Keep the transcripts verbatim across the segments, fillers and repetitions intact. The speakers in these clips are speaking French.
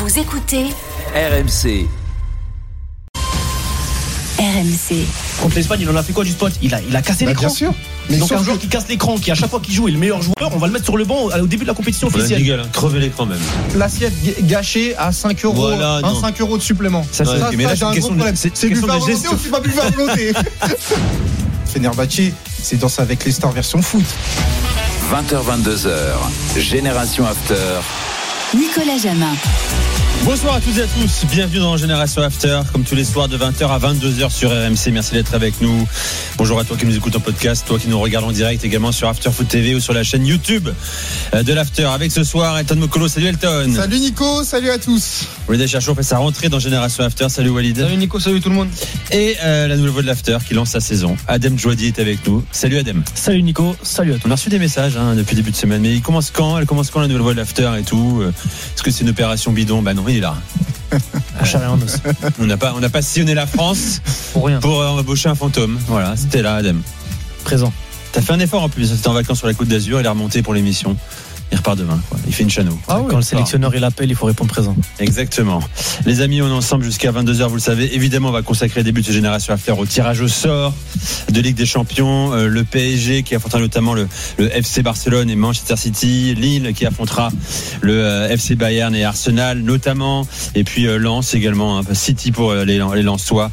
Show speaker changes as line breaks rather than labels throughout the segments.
Vous écoutez
R M C.
R M C.
Contre l'Espagne, il en a fait quoi du spot? Il a, il a cassé
bah,
l'écran.
Bien sûr. Mais
donc un joueur
que...
qui casse l'écran, qui à chaque fois qu'il joue est le meilleur joueur, on va le mettre sur le banc au début de la compétition officielle.
Nickel, hein. Crever l'écran même.
L'assiette gâchée à cinq euros,
voilà,
hein, cinq euros de supplément.
Ça,
ça,
c'est
ça,
mais là,
ça
c'est
j'ai un
une
gros
question
problème.
de, c'est,
c'est
question
buffet à
de
volonté ou c'est pas buffet à volonté? Fenerbahçe, c'est Danse avec les stars version foot.
vingt heures vingt-deux heures, Génération After.
Nicolas Jamin.
Bonsoir à toutes et à tous, bienvenue dans Génération After, comme tous les soirs de vingt heures à vingt-deux heures sur R M C. Merci d'être avec nous. Bonjour à toi qui nous écoute en podcast, toi qui nous regarde en direct également sur After Foot T V ou sur la chaîne YouTube de l'After. Avec ce soir Elton Mokolo. Salut Elton.
Salut Nico, salut à tous.
Walid Acharchour fait sa rentrée dans Génération After. Salut Walid.
Salut Nico, salut tout le monde.
Et euh, la nouvelle voix de l'After qui lance sa saison. Adem Djouadi est avec nous. Salut Adem.
Salut Nico, salut à tous.
On a reçu des messages hein, depuis le début de semaine, mais il commence quand Elle commence quand la nouvelle voix de l'After et tout? Est-ce que c'est une opération bidon? Bah non, il est là. On n'a pas, on n'a pas sillonné la France
pour rien.
Pour euh, embaucher un fantôme. Voilà, c'était là, Adem.
Présent.
T'as fait un effort en plus. C'était en vacances sur la Côte d'Azur. Il est remonté pour l'émission. Il repart demain, quoi. Il fait une chano.
Ah oui, quand le sélectionneur il appelle, il faut répondre présent.
Exactement. Les amis, on est ensemble jusqu'à vingt-deux heures, vous le savez. Évidemment, on va consacrer le début de Génération After au tirage au sort de Ligue des Champions. Euh, le P S G qui affrontera notamment le, le F C Barcelone et Manchester City. Lille qui affrontera le euh, F C Bayern et Arsenal notamment. Et puis euh, Lens également. Hein, City pour euh, les, les Lensois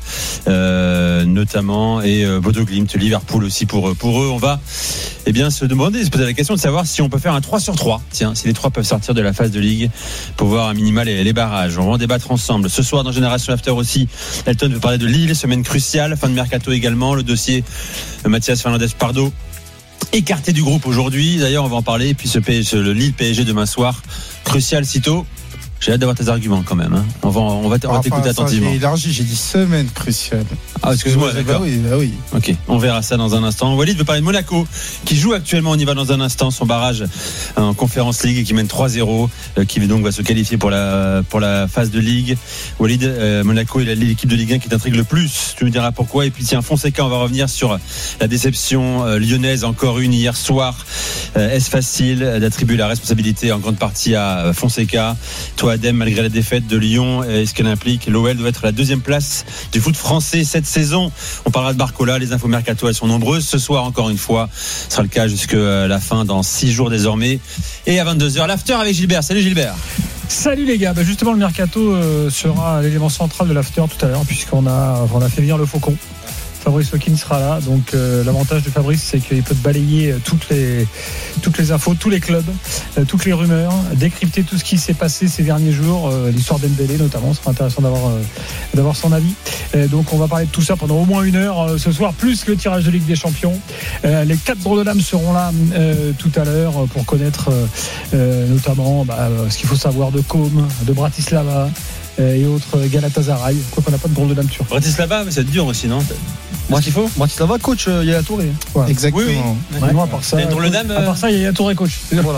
euh, notamment. Et euh, Bodo Glimt, Liverpool aussi pour, pour eux. On va eh bien, se demander, se poser la question de savoir si on peut faire un trois sur trois. Tiens, si les trois peuvent sortir de la phase de Ligue pour voir à minima les, les barrages. On va en débattre ensemble. Ce soir dans Génération After aussi, Elton veut parler de Lille, semaine cruciale, fin de mercato également, le dossier Mathias Fernandez-Pardo écarté du groupe aujourd'hui. D'ailleurs, on va en parler. Et puis ce P S G, le Lille P S G demain soir, crucial sitôt. J'ai hâte d'avoir tes arguments quand même. Hein. On va, on va, on va t'écouter
enfin,
attentivement.
J'ai élargi, j'ai dit semaine cruciale.
Ah, excuse-moi,
bah
d'accord.
Oui, bah oui.
Ok, on verra ça dans un instant. Walid veut parler de Monaco, qui joue actuellement, on y va dans un instant, son barrage en Conference League et qui mène trois zéro, euh, qui donc va se qualifier pour la, pour la phase de Ligue. Walid, euh, Monaco, il a l'équipe de Ligue un qui t'intrigue le plus. Tu nous diras pourquoi. Et puis tiens, Fonseca, on va revenir sur la déception euh, lyonnaise, encore une hier soir. Euh, est-ce facile d'attribuer la responsabilité en grande partie à Fonseca? Toi, Adem, malgré la défaite de Lyon et ce qu'elle implique, l'O L doit être à la deuxième place du foot français cette saison. On parlera de Barcola, les infos mercato elles sont nombreuses. Ce soir encore une fois, ce sera le cas jusqu'à la fin dans six jours désormais. Et à vingt-deux heures, l'after avec Gilbert. Salut Gilbert.
Salut les gars, bah justement le mercato euh, sera l'élément central de l'after tout à l'heure puisqu'on a, on a fait venir le Faucon. Fabrice Hawkins sera là, donc euh, l'avantage de Fabrice c'est qu'il peut balayer toutes les, toutes les infos, tous les clubs, euh, toutes les rumeurs, décrypter tout ce qui s'est passé ces derniers jours, euh, l'histoire d'Embélé notamment, ce sera intéressant d'avoir, euh, d'avoir son avis. Euh, donc on va parler de tout ça pendant au moins une heure euh, ce soir, plus le tirage de Ligue des Champions. Euh, les quatre drôles de dames seront là euh, tout à l'heure pour connaître euh, euh, notamment bah, ce qu'il faut savoir de Com, de Bratislava et autres Galatasaray. Quoi qu'on n'a pas de drôle de dame turque.
Bratislava, mais c'est dur aussi, non? Moi, qu'il faut
Bratislava, coach, il y a la Touré.
Voilà. Exactement.
Oui, oui.
Ouais. Non, à part ça,
et drôle de dame,
à part ça, il y a la Touré, coach. Voilà.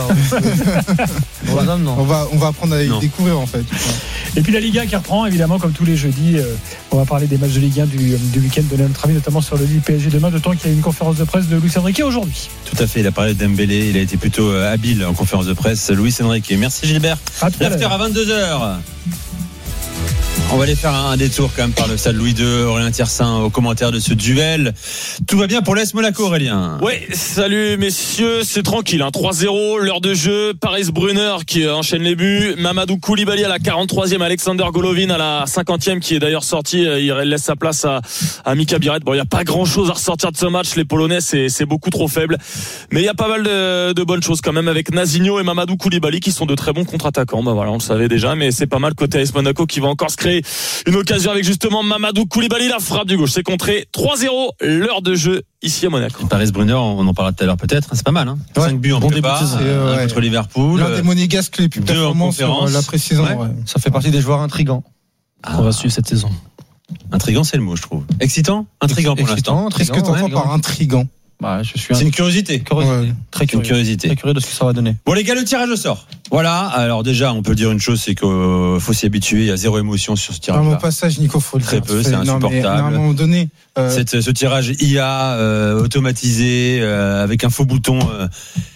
Drôle de dame, non. On va, on va apprendre à les
non.
découvrir en fait.
Et puis la Ligue un qui reprend, évidemment, comme tous les jeudis. Euh, on va parler des matchs de Ligue un du, du week-end, donner notre avis, notamment sur le Lille P S G demain, d'autant qu'il y a une conférence de presse de Luis Enrique aujourd'hui.
Tout à fait, il a parlé d'Embélé, il a été plutôt habile en conférence de presse. Luis Enrique. Merci Gilbert. L'after à vingt-deux heures. On va aller faire un détour quand même par le stade Louis deux. Aurélien Tiersin au commentaire de ce duel. Tout va bien pour l'A S Monaco, Aurélien?
Oui, salut messieurs, c'est tranquille, hein. trois zéro, l'heure de jeu, Paris Brunner qui enchaîne les buts, Mamadou Koulibaly à la quarante-troisième, Alexander Golovin à la cinquantième qui est d'ailleurs sorti, il laisse sa place à, à Mika Biret. Bon, il n'y a pas grand chose à ressortir de ce match, les Polonais c'est, c'est beaucoup trop faible, mais il y a pas mal de, de bonnes choses quand même avec Nazinho et Mamadou Koulibaly qui sont de très bons contre-attaquants. Bah voilà, on le savait déjà, mais c'est pas mal côté A S Monaco qui va encore se créer une occasion avec justement Mamadou Koulibaly, la frappe du gauche, c'est contré. Trois zéro, l'heure de jeu ici à Monaco.
Paris Brunner, on en parlera tout à l'heure peut-être, c'est pas mal, hein.
Ouais.
cinq buts en
Bon
prépa,
début,
euh,
ouais.
contre Liverpool.
L'un des monégasques les plus
deux
performants
en
sur
conférence.
la pré-saison.
Ouais.
Ouais.
Ça fait partie des joueurs intrigants
Ah.
qu'on va suivre cette saison.
Intrigant, c'est le mot, je trouve. Excitant, intrigant pour l'instant.
Qu'est-ce que tu entends
ouais,
par intrigant?
Bah, je suis un...
C'est une curiosité.
curiosité.
Ouais.
Très
C'est une
curieux.
curiosité.
Très curieux de ce que ça va donner.
Bon les gars, le tirage au sort. Voilà, alors déjà on peut dire une chose, c'est qu'il faut s'y habituer, il y a zéro émotion sur ce
À
tirage.
mon passage, Nico, faut le
Très
dire.
peu, c'est
Non, mais
insupportable.
À un moment donné, euh,
Cette, ce tirage I A euh, automatisé euh, avec un faux bouton, euh,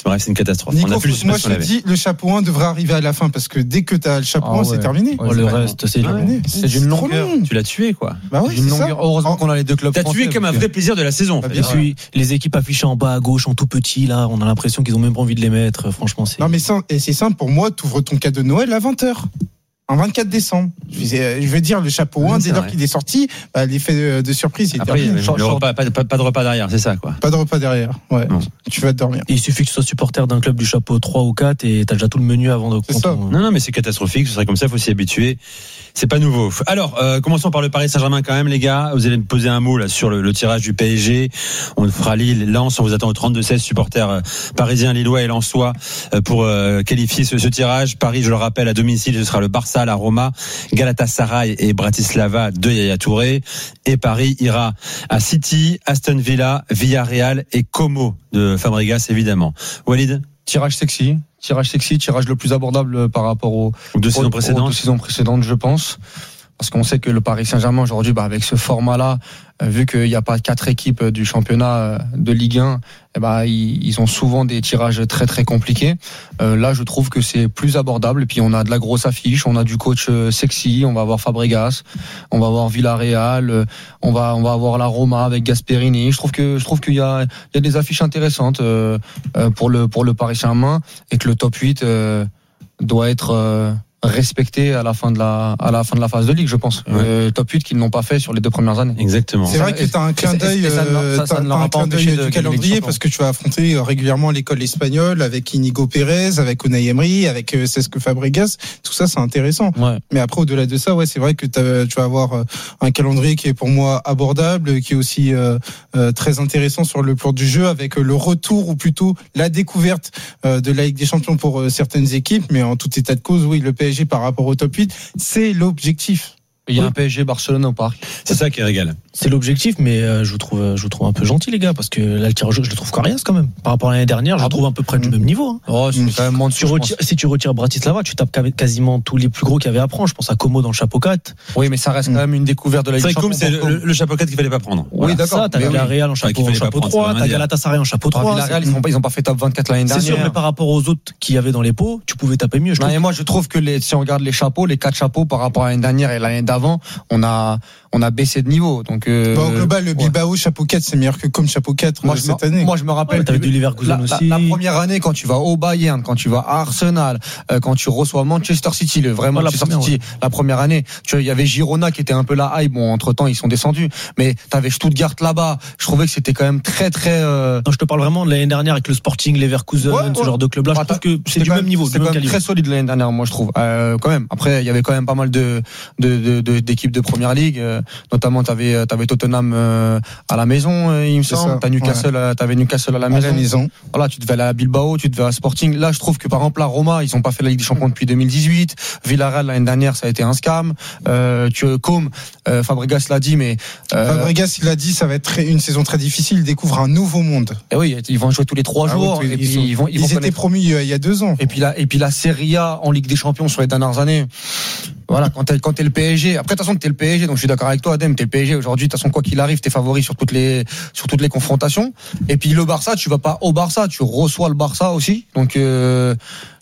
Bref, c'est une catastrophe.
Nico,
on a plus
moi je te dis, le chapeau un devrait arriver à la fin parce que dès que tu as le chapeau
Ah
un,
ouais.
c'est terminé.
Oh, le reste, c'est
terminé.
c'est d'une
trop
longueur.
long.
Tu l'as tué, quoi.
Bah ouais,
C'est une
c'est ça.
longueur. Heureusement qu'on a les deux clubs.
T'as
français,
tué comme un
parce
vrai
que-
plaisir de la saison. en
Bah,
fait.
bien
Et puis les équipes affichées en bas à gauche en tout petit là, on a l'impression qu'ils ont même pas envie de les mettre. Franchement, c'est.
Non mais ça, et c'est simple pour moi, tu ouvres ton cadeau de Noël à vingt heures. En vingt-quatre décembre. Je veux dire, le chapeau
Oui,
un,
c'est
dès lors
vrai.
qu'il est sorti, bah, l'effet de, de surprise, il est
Après, il y
terminé.
avait
Short-
le
short-
repas, pas, pas- pas de repas derrière, c'est ça, quoi.
Pas de repas derrière. Ouais.
Non.
Tu vas dormir.
Il suffit que tu sois supporter d'un club du chapeau trois ou quatre et t'as déjà tout le menu avant de.
C'est ça.
quand on-
Non, non, mais c'est catastrophique. Ce serait comme ça, il faut s'y habituer. C'est pas nouveau. Alors, euh, commençons par le Paris Saint-Germain quand même, les gars. Vous allez me poser un mot là sur le, le tirage du P S G. On fera Lille, Lens. On vous attend au trente-deux seize supporters euh, parisiens, lillois et lensois euh, pour euh, qualifier ce, ce tirage. Paris, je le rappelle, à domicile, ce sera le Barça, la Roma, Galatasaray et Bratislava de Yaya Touré. Et Paris ira à City, Aston Villa, Villarreal et Como de Fabregas, évidemment. Walid,
Tirage sexy, tirage sexy, tirage le plus abordable par rapport aux
deux saisons
aux- aux
précédentes.
deux saisons précédentes, je pense. Parce qu'on sait que le Paris Saint-Germain aujourd'hui, bah, avec ce format-là, euh, vu qu'il n'y a pas quatre équipes du championnat euh, de Ligue un, eh bah, ils, ils ont souvent des tirages très très compliqués. Euh, là, je trouve que c'est plus abordable. Et puis on a de la grosse affiche, on a du coach euh, sexy, on va avoir Fabregas, on va avoir Villarreal, euh, on va on va avoir la Roma avec Gasperini. Je trouve que je trouve qu'il y a il y a des affiches intéressantes euh, euh, pour le pour le Paris Saint-Germain et que le top huit euh, doit être euh, respecté à la fin de la à la fin de la phase de ligue, je pense.
Ouais.
Euh, top huit qu'ils n'ont pas fait sur les deux premières années.
Exactement.
C'est vrai que tu as un clin
et-
d'œil,
et ça ne leur-
euh,
ça- ça
t'as-
ne leur
t'as
a
un
pas
clin d'œil
empêché de
du
gagner la Ligue des
calendrier
Champions.
parce que tu vas affronter euh, régulièrement l'école espagnole avec Inigo Pérez, avec Unai Emery, avec euh, Cesc Fabregas. Tout ça, c'est intéressant.
Ouais.
Mais après, au-delà de ça, ouais, c'est vrai que t'as- tu vas avoir euh, un calendrier qui est pour moi abordable, qui est aussi euh, euh, très intéressant sur le plan du jeu, avec euh, le retour ou plutôt la découverte euh, de la Ligue des Champions pour euh, certaines équipes. Mais en tout état de cause, oui, le P S G par rapport au top huit, c'est l'objectif.
Il y a un P S G Barcelone au parc.
C'est ça qui régale.
C'est l'objectif, mais euh, je vous trouve, euh, je vous trouve un peu gentil, les gars, parce que là, le tirage, je le trouve coriace quand même. Par rapport à l'année dernière, je
Ah
le
bon
trouve à peu près du
Mmh.
même niveau. Hein.
Oh, c'est quand même moins de
Tu retires- si tu retires Bratislava, tu tapes quasiment tous les plus gros qu'il y avait à prendre. Je pense à Como dans le chapeau quatre.
Oui, mais ça reste quand même une découverte de la
C'est
Ligue
vrai
des
que comme
Champions.
c'est le, le chapeau quatre qu'il fallait pas prendre.
Oui,
Voilà,
d'accord.
ça, t'as
Mais oui.
Villarreal en
Enfin, qu'il
chapeau, en
fallait pas
chapeau
prendre, ça veut
trois,
rien
t'as
dire.
Galatasaray en chapeau
Enfin,
trois.
Villarreal, ils n'ont pas, ils ont pas fait top vingt-quatre l'année
C'est
dernière.
sûr, mais par rapport aux autres qu'il y avait dans les pots, tu pouvais taper mieux. Je
Non,
trouve.
et moi, je trouve que les, si on regarde les chapeaux, les quatre chapeaux par rapport à l'année dernière et l'année d'avant, on a, on a baissé de niveau. Donc, euh,
Bah, au global, le
ouais.
Bilbao chapeau quatre, c'est meilleur que comme chapeau quatre
Moi
euh,
je,
cette
me,
année.
moi, je me rappelle.
Ouais, t'avais
que
du Leverkusen
la,
aussi.
La, la première année, quand tu vas au Bayern, quand tu vas à Arsenal, euh, quand tu reçois Manchester City, le vrai
Ouais, la
Manchester
première,
City, la première année, tu vois, il y avait Girona qui était un peu la hype. Bon, entre temps, ils sont descendus. Mais t'avais Stuttgart là-bas. Je trouvais que c'était quand même très, très. Euh,
Non, je te parle vraiment de l'année dernière avec le Sporting, Leverkusen,
Ouais,
ce
ouais.
genre de club-là. Je
Bah,
trouve que c'est
C'était
du
quand
même niveau,
C'est
du
quand
même
même
calibre.
très solide l'année dernière, moi je trouve. Euh, quand même. Après, il y avait quand même pas mal de de de- de- d'équipes de première ligue. Euh, notamment, t'avais t'avais Tottenham euh, à la maison, euh, il me
C'est
semble.
ça,
T'as Newcastle, euh, t'avais Newcastle à la
à
maison.
la maison.
Voilà, tu devais aller à Bilbao, tu devais à Sporting. Là, je trouve que par exemple, la Roma, ils ont pas fait la Ligue des Champions depuis deux mille dix-huit. Villarreal l'année dernière, ça a été un scam. Euh, tu comme euh, Fabregas l'a dit, mais euh,
Fabregas, il a dit, ça va être très- une saison très difficile. Il découvre un nouveau monde.
eh oui, ils vont jouer tous les trois
Ah
jours.
oui,
et
ils,
puis
sont-
ils vont ils,
ils
vont
étaient
connaître-
promis il y a- il y a deux ans.
Et puis la, et puis la Serie A en Ligue des Champions sur les dernières années. Voilà, quand t'es, quand t'es le P S G. Après, de toute façon, t'es le P S G, donc je suis d'accord avec toi, Adem, t'es le P S G. Aujourd'hui, de toute façon, quoi qu'il arrive, t'es favori sur toutes les, sur toutes les confrontations. Et puis le Barça, tu vas pas au Barça, tu reçois le Barça aussi. Donc, euh,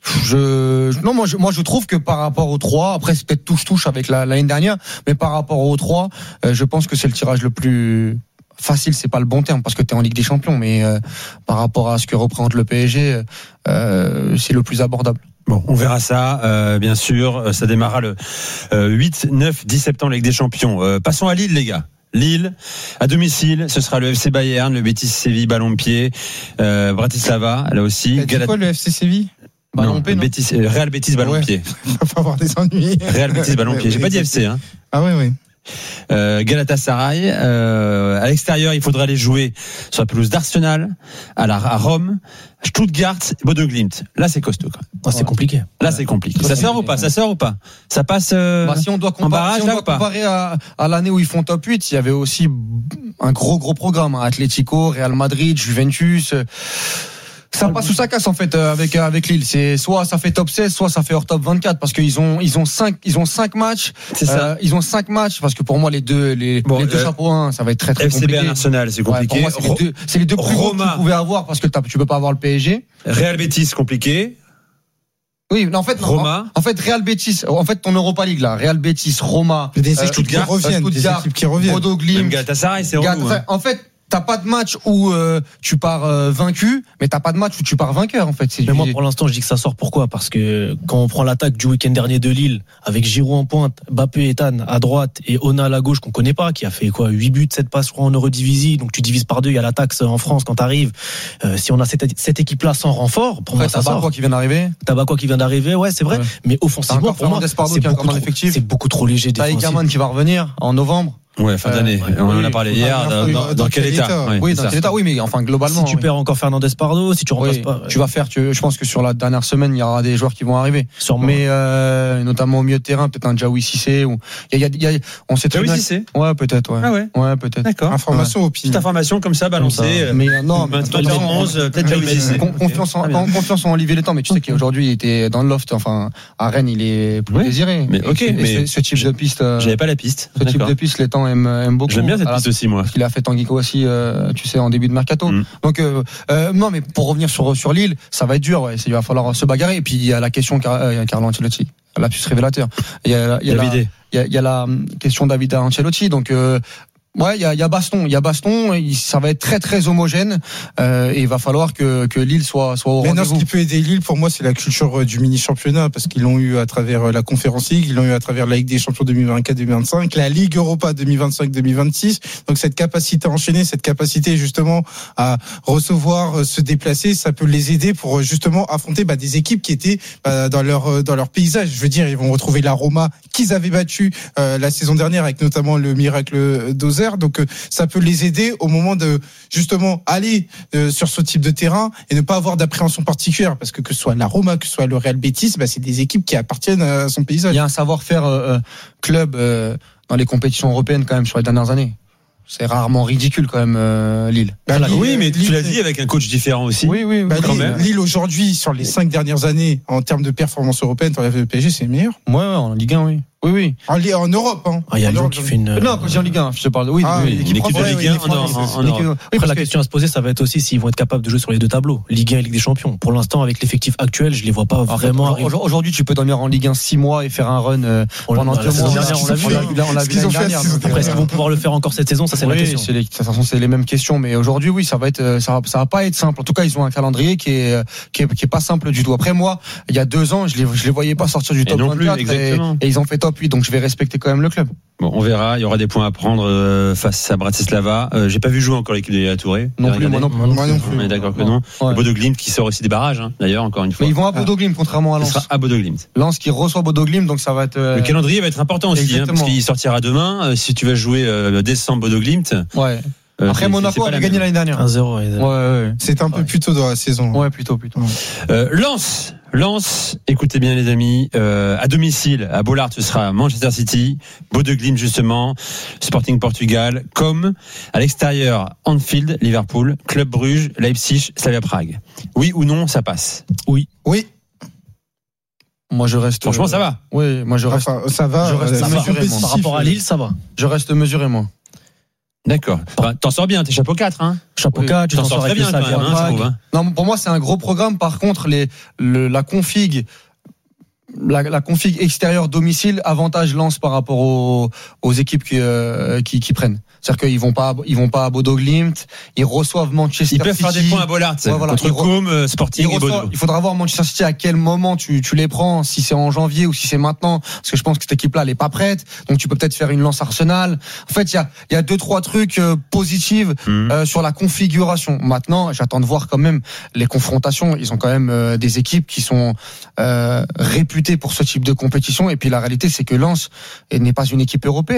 je, non, moi, je, moi, je trouve que par rapport aux trois, après, c'est peut-être touche-touche avec la, l'année dernière, mais par rapport aux trois, euh, je pense que c'est le tirage le plus facile, c'est pas le bon terme parce que t'es en Ligue des Champions, mais euh, par rapport à ce que représente le P S G, euh, c'est le plus abordable.
Bon, on verra ça, euh, bien sûr. Ça démarrera le euh, huit, neuf, dix septembre, Ligue des Champions. Euh, passons à Lille, les gars. Lille, à domicile, ce sera le F C Bayern, le Betis Séville, ballon de pied, euh, Bratislava, là aussi.
T'as dit
Galat-
quoi, le F C Séville?
Ballon
non,
de pied, non
Betis, euh, Real Betis, ballon
Ouais.
de pied.
Il va pas avoir des ennuis.
Real Betis, ballon de pied. J'ai pas dit F C, hein.
Ah ouais, ouais.
Euh, Galatasaray, euh, à l'extérieur, il faudra aller jouer sur la pelouse d'Arsenal, à, la, à Rome, Stuttgart, Bodo Glimt. Là, c'est costaud, quoi.
Ah, c'est compliqué.
Là, c'est compliqué. Ça sort ou pas? Ça sort ou pas? Ça passe, euh,
Bah, si on doit
en barrage,
comparer, si on
là,
doit
ou pas
comparer à, à l'année où ils font top huit, il y avait aussi un gros gros programme, hein. Atlético, Real Madrid, Juventus. Ça passe ou ça casse en fait euh, avec avec Lille. C'est soit ça fait top seize, soit ça fait hors top vingt-quatre parce qu'ils ont ils ont cinq ils ont cinq matchs.
C'est ça.
Euh, ils ont cinq matchs parce que pour moi les deux les,
Bon,
les deux
euh,
chapeaux un, ça va être très très
F C B
compliqué.
Arsenal, c'est
Ouais,
compliqué.
pour moi, c'est, les deux, c'est les deux plus gros que
Roma.
tu pouvais avoir parce que t'as, tu peux pas avoir le P S G.
Real Betis, compliqué.
Oui, non, en fait, non,
Roma.
En, en fait, Real Betis, en fait, ton Europa League là, Real Betis, Roma,
Des
euh,
équipes qui
Stuttgart,
reviennent, des
Stuttgart,
équipes qui reviennent.
Bodo
Même
Glimt,
Galatasaray, c'est relou.
Galatasaray.
Hein.
En fait, t'as pas de match où euh, tu pars euh, vaincu, mais t'as pas de match où tu pars vainqueur en fait. C'est
Mais
du-
moi, pour l'instant, je dis que ça sort. Pourquoi? Parce que quand on prend l'attaque du week-end dernier de Lille, avec Giroud en pointe, Mbappé et Ethan à droite et Ona à la gauche qu'on connaît pas, qui a fait quoi, huit buts, sept passes, je crois, en Eurodivisie. Donc tu divises par deux, il y a la taxe en France quand t'arrives. Euh, si on a cette, cette équipe-là sans renfort, pour
Après,
moi, ça
t'as
sort.
Barcois qui vient d'arriver.
Tabac qui vient d'arriver, ouais, c'est vrai.
Ouais.
Mais
T'as
offensivement,
encore
pour moi,
Fernandez Pardo
c'est
qui est
beaucoup,
encore dans
trop,
l'effectif.
c'est beaucoup trop léger
T'as
défensivement.
Egerman qui va revenir en novembre.
Ouais, fin d'année.
Euh,
On en a
oui.
parlé hier. Dans,
Oui,
dans-
dans
dans quel
quel
état
état
Ouais,
Oui,
c'est
dans
ça.
quel état? Oui, mais enfin globalement.
Si tu
oui.
perds encore Fernandez Pardo, si tu remplaces
Oui,
pas,
tu vas faire. Tu, je pense que sur la dernière semaine, il y aura des joueurs qui vont arriver.
sûrement.
Mais euh, notamment au milieu de terrain, peut-être un Jaoui Cissé ou il y a, il y a, on sait très
Jaoui
bien.
Cissé
Ouais, peut-être. Ouais.
Ah ouais.
Ouais, peut-être.
D'accord.
Information,
Petite
opinion.
information comme ça, balancée. euh,
Mais euh, non, mais
vingt-trois
attention,
onze,
on-
peut-être Jaoui Cissé.
con- confiance en,
Très bien.
con- confiance en Olivier Létang, mais tu sais qu'aujourd'hui il était dans le loft. Enfin, à Rennes, il est plus
Oui,
désiré.
mais ok,
Et, et
mais
ce, ce type de piste, euh,
J'avais pas la piste.
ce type
D'accord.
de piste, Létang aime, aime beaucoup.
J'aime bien cette
À la-
piste aussi, moi.
Parce qu'il a fait Tanguy aussi, euh, tu sais, en début de mercato.
Mm.
Donc, euh, euh, non, mais pour revenir sur sur Lille, ça va être dur. Ouais, il va falloir se bagarrer. Et puis il y a la question Car- euh, Carlo Ancelotti, lapsus révélateur. Il y a, il y a la,
David.
il y a, il y a la hum, question David Ancelotti. Donc euh, ouais, il y a, il y a baston, il y a baston. Il- ça va être très très homogène. Euh, et il va falloir que que Lille soit soit au
Mais non, ce
rendez-vous.
qui peut aider Lille, pour moi, c'est la culture euh, du mini-championnat, parce qu'ils l'ont eu à travers euh, la Conférence League, ils l'ont eu à travers la Ligue des Champions deux mille vingt-quatre deux mille vingt-cinq, la Ligue Europa deux mille vingt-cinq deux mille vingt-six. Donc cette capacité à enchaîner, cette capacité justement à recevoir, euh, se déplacer, ça peut les aider pour euh, justement affronter bah, des équipes qui étaient bah, dans leur euh, dans leur paysage. Je veux dire, ils vont retrouver la Roma qu'ils avaient battu euh, la saison dernière avec notamment le miracle d'Auxerre. Donc euh, ça peut les aider au moment de justement aller euh, sur ce type de terrain et ne pas avoir d'appréhension particulière, parce que que ce soit la Roma, que ce soit le Real Betis, bah, c'est des équipes qui appartiennent à son paysage.
Il y a un savoir-faire euh, euh, club euh, dans les compétitions européennes quand même sur les dernières années. C'est rarement ridicule quand même euh, Lille.
Bah, Lille-
Oui, mais tu
Lille-
l'as dit avec un coach différent aussi.
Oui, oui, oui.
Bah,
quand
Lille,
même.
Lille aujourd'hui, sur les cinq dernières années, en termes de performance européenne, pour la P S G, c'est le meilleur.
Ouais, ouais, en Ligue un, oui. Oui, oui.
En, Li- en Europe, hein.
Ah, il y a
En
Lyon
Europe,
qui fait une.
Non, quand je dis en Ligue un, je te parle de oui,
Ah,
oui,
oui,
Une équipe de
Ouais,
Ligue
ouais,
un
les
en, en,
Français,
en
Ligue-
Europe.
oui,
Après,
parce
la
que-
question à se poser, ça va être aussi s'ils vont être capables de jouer sur les deux tableaux, Ligue un et Ligue des Champions. Pour l'instant, avec l'effectif actuel, je les vois pas
En fait,
vraiment
aujourd'hui-
arriver.
Aujourd'hui, tu peux dormir en Ligue un six mois et faire un run euh,
On l'a-
pendant
la
deux
saison
mois.
dernière, on l'a vu.
On l'a- on l'a
Ce
vu
qu'ils ont
l'année
fait,
dernière,
c'est-
donc,
Après, est-ce
euh,
qu'ils vont pouvoir le faire encore cette saison? Ça, c'est la
oui,
question.
c'est les, de toute façon, c'est les mêmes questions, mais aujourd'hui, oui, ça va être, euh, ça va, ça va pas être simple. En tout cas, ils ont un calendrier qui est, euh, qui est, qui est pas simple du tout. Après, moi, il y a deux ans, je les, je les voyais pas sortir du top
non plus,
vingt-quatre et,
exactement.
et ils ont fait top huit, donc je vais respecter quand même le club.
Bon, on verra. Il y aura des points à prendre euh, face à Bratislava. Euh, J'ai pas vu jouer encore l'équipe de Yaya Touré.
Non
J'ai
plus, moi
regardé.
non plus.
Moi non plus.
On est d'accord que non.
Ouais.
Bodo Glimt qui sort aussi des barrages, hein, d'ailleurs, encore une fois.
Mais ils vont à Bodo Glimt, contrairement à
Ce
Lens.
sera à Bodo Glimt.
Lens qui reçoit Bodo Glimt, donc ça va être. euh,
Le calendrier va être important aussi, hein,
Exactement.
parce qu'il sortira demain. Euh, si tu vas jouer euh, décembre Bodo Glimt.
Ouais.
euh,
Après,
c'est-
Monaco
c'est pas
avait
la
gagné
même.
l'année dernière.
un zéro. Ouais,
Ouais, ouais,
C'est un peu plus tôt dans la saison.
ouais. Ouais, plutôt, plutôt.
Euh, Lens, Lens, écoutez bien les amis, euh, à domicile, à Bollard, ce sera Manchester City, Bodo Glimt justement, Sporting Portugal, comme à l'extérieur, Anfield, Liverpool, Club Bruges, Leipzig, Slavia Prague. Oui ou non, ça passe.
Oui.
Moi, je reste.
Franchement,
euh,
ça va.
Oui, moi, je reste.
Enfin, ça va.
je reste
euh,
ça
c'est
va.
compétitif.
Par rapport à Lille, ça va.
Je reste mesuré, moi.
D'accord. Enfin, t'en sors bien, t'es chapeau quatre, hein.
Chapeau
Oui.
quatre, tu
T'en
t'en
sors
sors
très
avec
bien
le
quand même,
Slavia
hein, je
Prague.
trouve, hein.
Non, pour moi, c'est un gros programme. Par contre, les, le, la config, la, la config extérieure domicile avantage Lens par rapport aux, aux équipes qui, euh, qui, qui prennent. C'est-à-dire qu'ils vont pas, ils vont pas à Bodo Glimt, ils reçoivent Manchester
Ils peuvent
City.
faire des points à Bollard,
Ouais, voilà.
contre
Ils re-
Com, euh,
Ils
Sporting et
reçoivent-
Bodo.
il faudra voir Manchester City à quel moment tu, tu les prends, si c'est en janvier ou si c'est maintenant, parce que je pense que cette équipe-là, elle est pas prête. Donc tu peux peut-être faire une lance Arsenal. En fait, il y a, il y a deux trois trucs euh, positifs
Mhm.
euh, sur la configuration. Maintenant, j'attends de voir quand même les confrontations. Ils ont quand même euh, des équipes qui sont euh, réputées pour ce type de compétition. Et puis la réalité, c'est que Lens n'est pas une équipe européenne.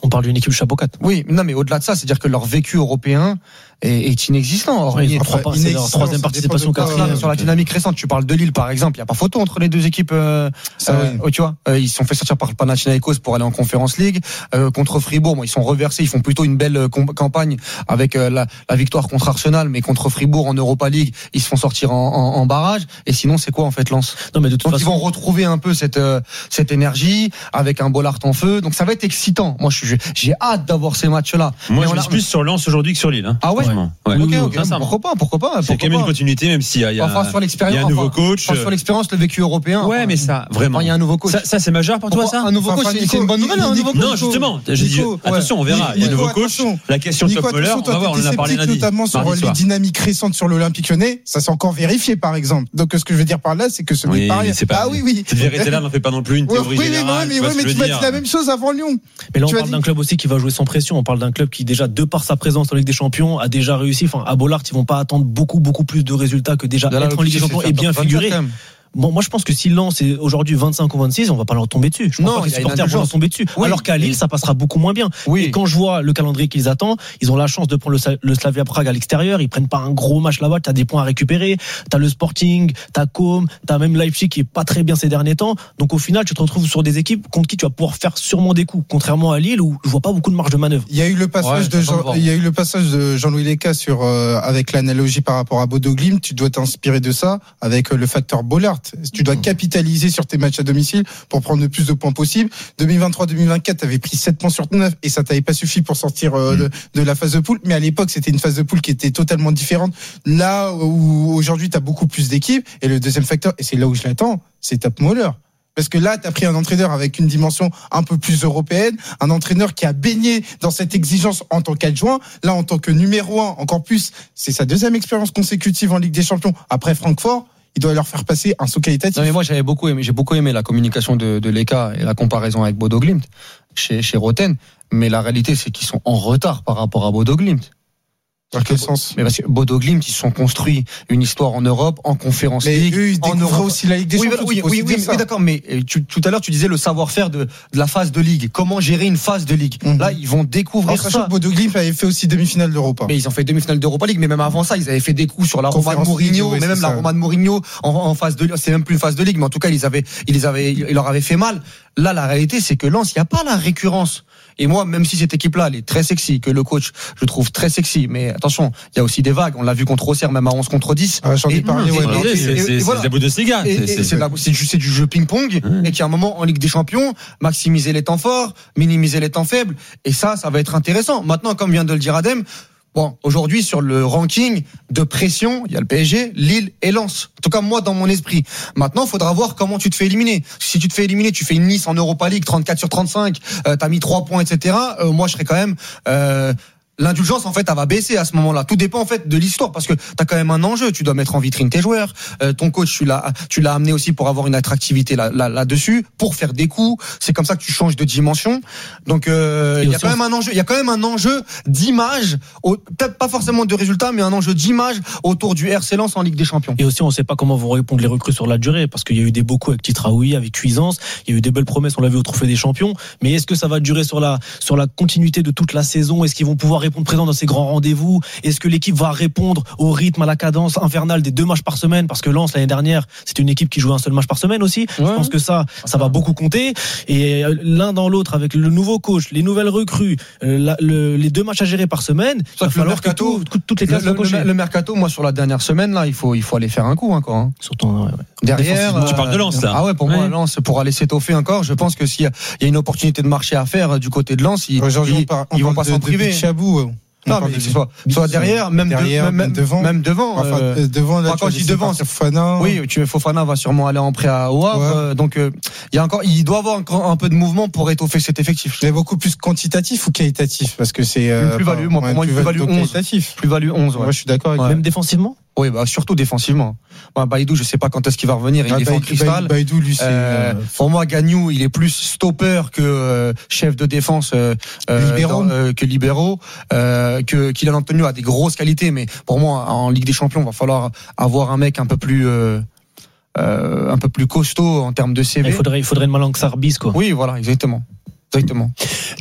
On parle d'une équipe chapeau quatre.
Oui, non, mais au-delà de ça, c'est-à-dire que leur vécu européen est, est inexistant. Or,
Ouais,
il
ils
est
ont trois pas- c'est leur troisième participation, quatrième.
sur la dynamique récente, tu parles de Lille par exemple, il n'y a pas photo entre les deux équipes. Euh,
Ça,
euh,
oui.
oh, tu vois, euh, ils se sont fait sortir par le Panathinaikos pour aller en Conference League. Euh, contre Fribourg, bon, ils sont reversés, ils font plutôt une belle euh, com- campagne avec euh, la, la victoire contre Arsenal, mais contre Fribourg en Europa League, ils se font sortir en, en, en barrage. Et sinon, c'est quoi en fait Lens?
Non, mais de toute
Donc
façon.
ils vont retrouver un peu cette euh, cette énergie avec un Bollard en feu. Donc ça va être excitant. Moi, je suis, j'ai hâte d'avoir ces matchs-là.
Moi,
Mais
je
on
mise
a-
plus sur Lens aujourd'hui que sur Lille. Hein.
Ah ouais.
Franchement. Ouais.
Ok,
Oui,
ok.
sincèrement.
Pourquoi pas, pourquoi pas,
C'est
pourquoi
quand même une
pas.
continuité, même s'il y a, il y a,
Enfin, sur
il y
l'expérience,
a un nouveau
enfin,
coach.
enfin, sur l'expérience, le vécu européen.
Ouais,
enfin,
mais ça, vraiment.
enfin, il y a un nouveau coach.
Ça, ça c'est majeur pour toi,
Pourquoi
ça
un nouveau
Enfin,
coach, c'est-
Nico,
c'est une bonne nouvelle, un nouveau coach.
Non, justement. J'ai dit,
Nico,
attention, on
ouais.
verra. Il y a un
Nico,
nouveau coach.
attention.
La question
Nico,
Top Muller,
attention,
on va
toi,
voir, on en a
t'étais
parlé
sceptique,
lundi.
notamment sur
Mardi
les
soir.
dynamiques récentes sur l'Olympique Lyonnais. Ça s'est encore vérifié, par exemple. Donc, ce que je veux dire par là, c'est que ce n'est
Oui,
pas
mais
rien.
c'est pas-
Ah oui, oui.
Cette vérité-là n'en fait pas non plus une
Ouais,
théorie
oui, oui,
générale.
mais,
tu
ouais,
vois
mais
ce que
tu
je
m'as
veux
dit
dire.
la même chose avant Lyon.
Mais là, on
Tu as
parle
dit-
d'un club aussi qui va jouer sans pression. On parle d'un club qui, déjà, de par sa présence en Ligue des Champions, a déjà réussi. Enfin, à Bollard, ils vont pas attendre beaucoup, beaucoup plus de résultats que déjà
De là,
être en Ligue des
l'objectif,
Champions
c'est
et
de
bien
faire
figurer.
vingt-quatre, quand même.
Bon, moi, je pense que si Lens est aujourd'hui vingt-cinq ou vingt-six, on va pas leur tomber dessus. Je pense
Non,
pas que
il
les
y a une
supporters vont leur
indulgence.
tomber dessus.
Oui.
Alors qu'à Lille, ça passera beaucoup moins bien.
Oui.
Et quand je vois le calendrier qu'ils attendent, ils ont la chance de prendre le, Sa- le Slavia Prague à l'extérieur. Ils prennent pas un gros match là-bas. T'as des points à récupérer. T'as le Sporting, t'as Com, t'as même Leipzig qui est pas très bien ces derniers temps. Donc au final, tu te retrouves sur des équipes contre qui tu vas pouvoir faire sûrement des coups. Contrairement à Lille où je vois pas beaucoup de marge de manœuvre.
Il y a eu le passage
Ouais,
de
j'attends de
Jean,
voir.
il y a eu le passage de Jean-Louis Leca sur euh, avec l'analogie par rapport à Bodo Glimt. Tu dois t'inspirer de ça avec euh, le facteur Bollard. Tu dois capitaliser sur tes matchs à domicile pour prendre le plus de points possible. deux mille vingt-trois deux mille vingt-quatre, tu avais pris sept points sur neuf et ça t'avait pas suffi pour sortir euh, de, de la phase de poule. Mais à l'époque, c'était une phase de poule qui était totalement différente. Là où aujourd'hui, tu as beaucoup plus d'équipes. Et le deuxième facteur, et c'est là où je l'attends, c'est Top Muller. Parce que là, tu as pris un entraîneur avec une dimension un peu plus européenne, un entraîneur qui a baigné dans cette exigence en tant qu'adjoint. Là, en tant que numéro un, encore plus, c'est sa deuxième expérience consécutive en Ligue des Champions. Après Francfort, il doit leur faire passer un saut qualitatif.
Non mais moi j'avais beaucoup aimé, j'ai beaucoup aimé la communication de, de Leka et la comparaison avec Bodo Glimt chez chez Roten, mais la réalité c'est qu'ils sont en retard par rapport à Bodo Glimt.
Dans quel sens?
Mais parce que Bodo Glimt, ils se sont construits une histoire en Europe, en Conférence
Mais
League,
eux, ils
en
découvrent
Europe.
aussi la Ligue des
Oui,
Champions.
oui,
tu peux
oui,
aussi
oui,
dire
oui,
ça.
d'accord, mais euh, tu- tout à l'heure tu disais le savoir-faire de, de la phase de ligue. Comment gérer une phase de ligue?
Mhm.
Là, ils vont
En
découvrir
sachant
ça.
que Bodo Glimt avait fait aussi demi-finale d'Europa.
Mais ils ont fait demi-finale d'Europa League, mais même avant ça, ils avaient fait des coups sur la Roma de
Conférence
Mourinho,
League, ouais,
mais
c'est
même la
ça.
Roma de Mourinho en, en phase de, c'est même plus une phase de ligue, mais en tout cas, ils avaient, ils les avaient, ils leur avaient fait mal. Là, la réalité, c'est que Lens, il n'y a pas la récurrence. Et moi, même si cette équipe-là, elle est très sexy, que le coach, je trouve très sexy, mais attention, il y a aussi des vagues. On l'a vu contre Auxerre, même à onze contre dix.
Ah, j'en ai
Et-
parlé,
et-
ouais.
et-
Bah,
et-
c'est-
et-
c'est
et
c'est
voilà.
de la Bundesliga.
Et-
C'est-
et
c'est-
C'est de la- c'est du, c'est du jeu ping-pong,
Mmh.
et qu'à un moment, en Ligue des Champions, maximiser les temps forts, minimiser les temps faibles, et ça, ça va être intéressant. Maintenant, comme vient de le dire Adem, bon, aujourd'hui, sur le ranking de pression, il y a le P S G, Lille et Lens. En tout cas, moi, dans mon esprit. Maintenant, il faudra voir comment tu te fais éliminer. Si tu te fais éliminer, tu fais une Nice en Europa League, trente-quatre sur trente-cinq, euh, t'as mis trois points, et cetera. Euh, moi, je serais quand même... Euh, L'indulgence, en fait, elle va baisser à ce moment-là. Tout dépend, en fait, de l'histoire, parce que t'as quand même un enjeu. Tu dois mettre en vitrine tes joueurs. Euh, ton coach, tu l'as, tu l'as amené aussi pour avoir une attractivité là, là, là-dessus, pour faire des coups. C'est comme ça que tu changes de dimension. Donc, euh, il y a quand même un enjeu. Il y a quand même un enjeu d'image, au- peut-être pas forcément de résultat, mais un enjeu d'image autour du R C Lens en Ligue des Champions.
Et aussi, on ne sait pas comment vont répondre les recrues sur la durée, parce qu'il y a eu des beaucoup avec Titraoui, avec Cuisance, il y a eu des belles promesses, on l'a vu au Trophée des Champions. Mais est-ce que ça va durer sur la sur la continuité de toute la saison? Est-ce qu'ils vont pouvoir répondre présent dans ces grands rendez-vous? Est-ce que l'équipe va répondre au rythme, à la cadence infernale des deux matchs par semaine? Parce que Lens l'année dernière, c'était une équipe qui jouait un seul match par semaine aussi. Je pense que ça, ça va beaucoup compter. Et l'un dans l'autre, avec le nouveau coach, les nouvelles recrues, euh, la- le- les deux matchs à gérer par semaine, il va
que le
falloir que
mercato-
tout- toutes les
Le,
cases soient
le-
cochées.
le mercato, moi, sur la dernière semaine, là, il faut, il faut aller faire un coup encore. Hein.
Surtout, ouais, ouais.
Derrière,
Tu parles de Lens, là.
Ah ouais, pour moi,
Ouais.
Lens, pour aller s'étoffer encore, je pense que s'il y a, il y a une opportunité de marché à faire euh, du côté de Lens, ils,
Aujourd'hui,
ils,
on parle, on
ils vont
parle
pas
de,
s'en
de
priver.
Bichabou, ouais. On
Non,
parle
mais
de-
que ce soit, soit derrière, même,
derrière,
de, même,
même devant.
même devant.
Enfin,
euh,
euh, devant, là,
enfin,
tu
quand
vas
je dis
laisser
devant,
partir Fofana.
oui, tu, Fofana va sûrement aller en prêt à au Havre,
Ouais.
euh, donc euh, il y a encore, il doit avoir encore un peu de mouvement pour étoffer cet effectif.
C'est beaucoup plus quantitatif ou qualitatif? Parce que c'est. euh,
Une plus-value, moi, pour
ouais,
moi, une plus-value
donc
onze.
qualitatif.
Plus-value onze, ouais.
Moi, je suis d'accord avec
Ouais.
Même défensivement?
Oui, bah, surtout défensivement. Bah, Baïdou, je sais pas quand est-ce qu'il va revenir, il
Ah,
défend
Baïdou-
Cristal.
Baïdou, lui, c'est.
Euh,
euh,
pour moi, Gagnou, il est plus stopper que euh, chef de défense, euh, euh,
Libéraux.
dans, euh, que libéraux, euh, que Kylian Antonio a des grosses qualités, mais pour moi, en Ligue des Champions, il va falloir avoir un mec un peu plus, euh, euh, un peu plus costaud en termes de C V.
Il faudrait, il faudrait une Malang Sarbis, quoi.
Oui, voilà, exactement, exactement.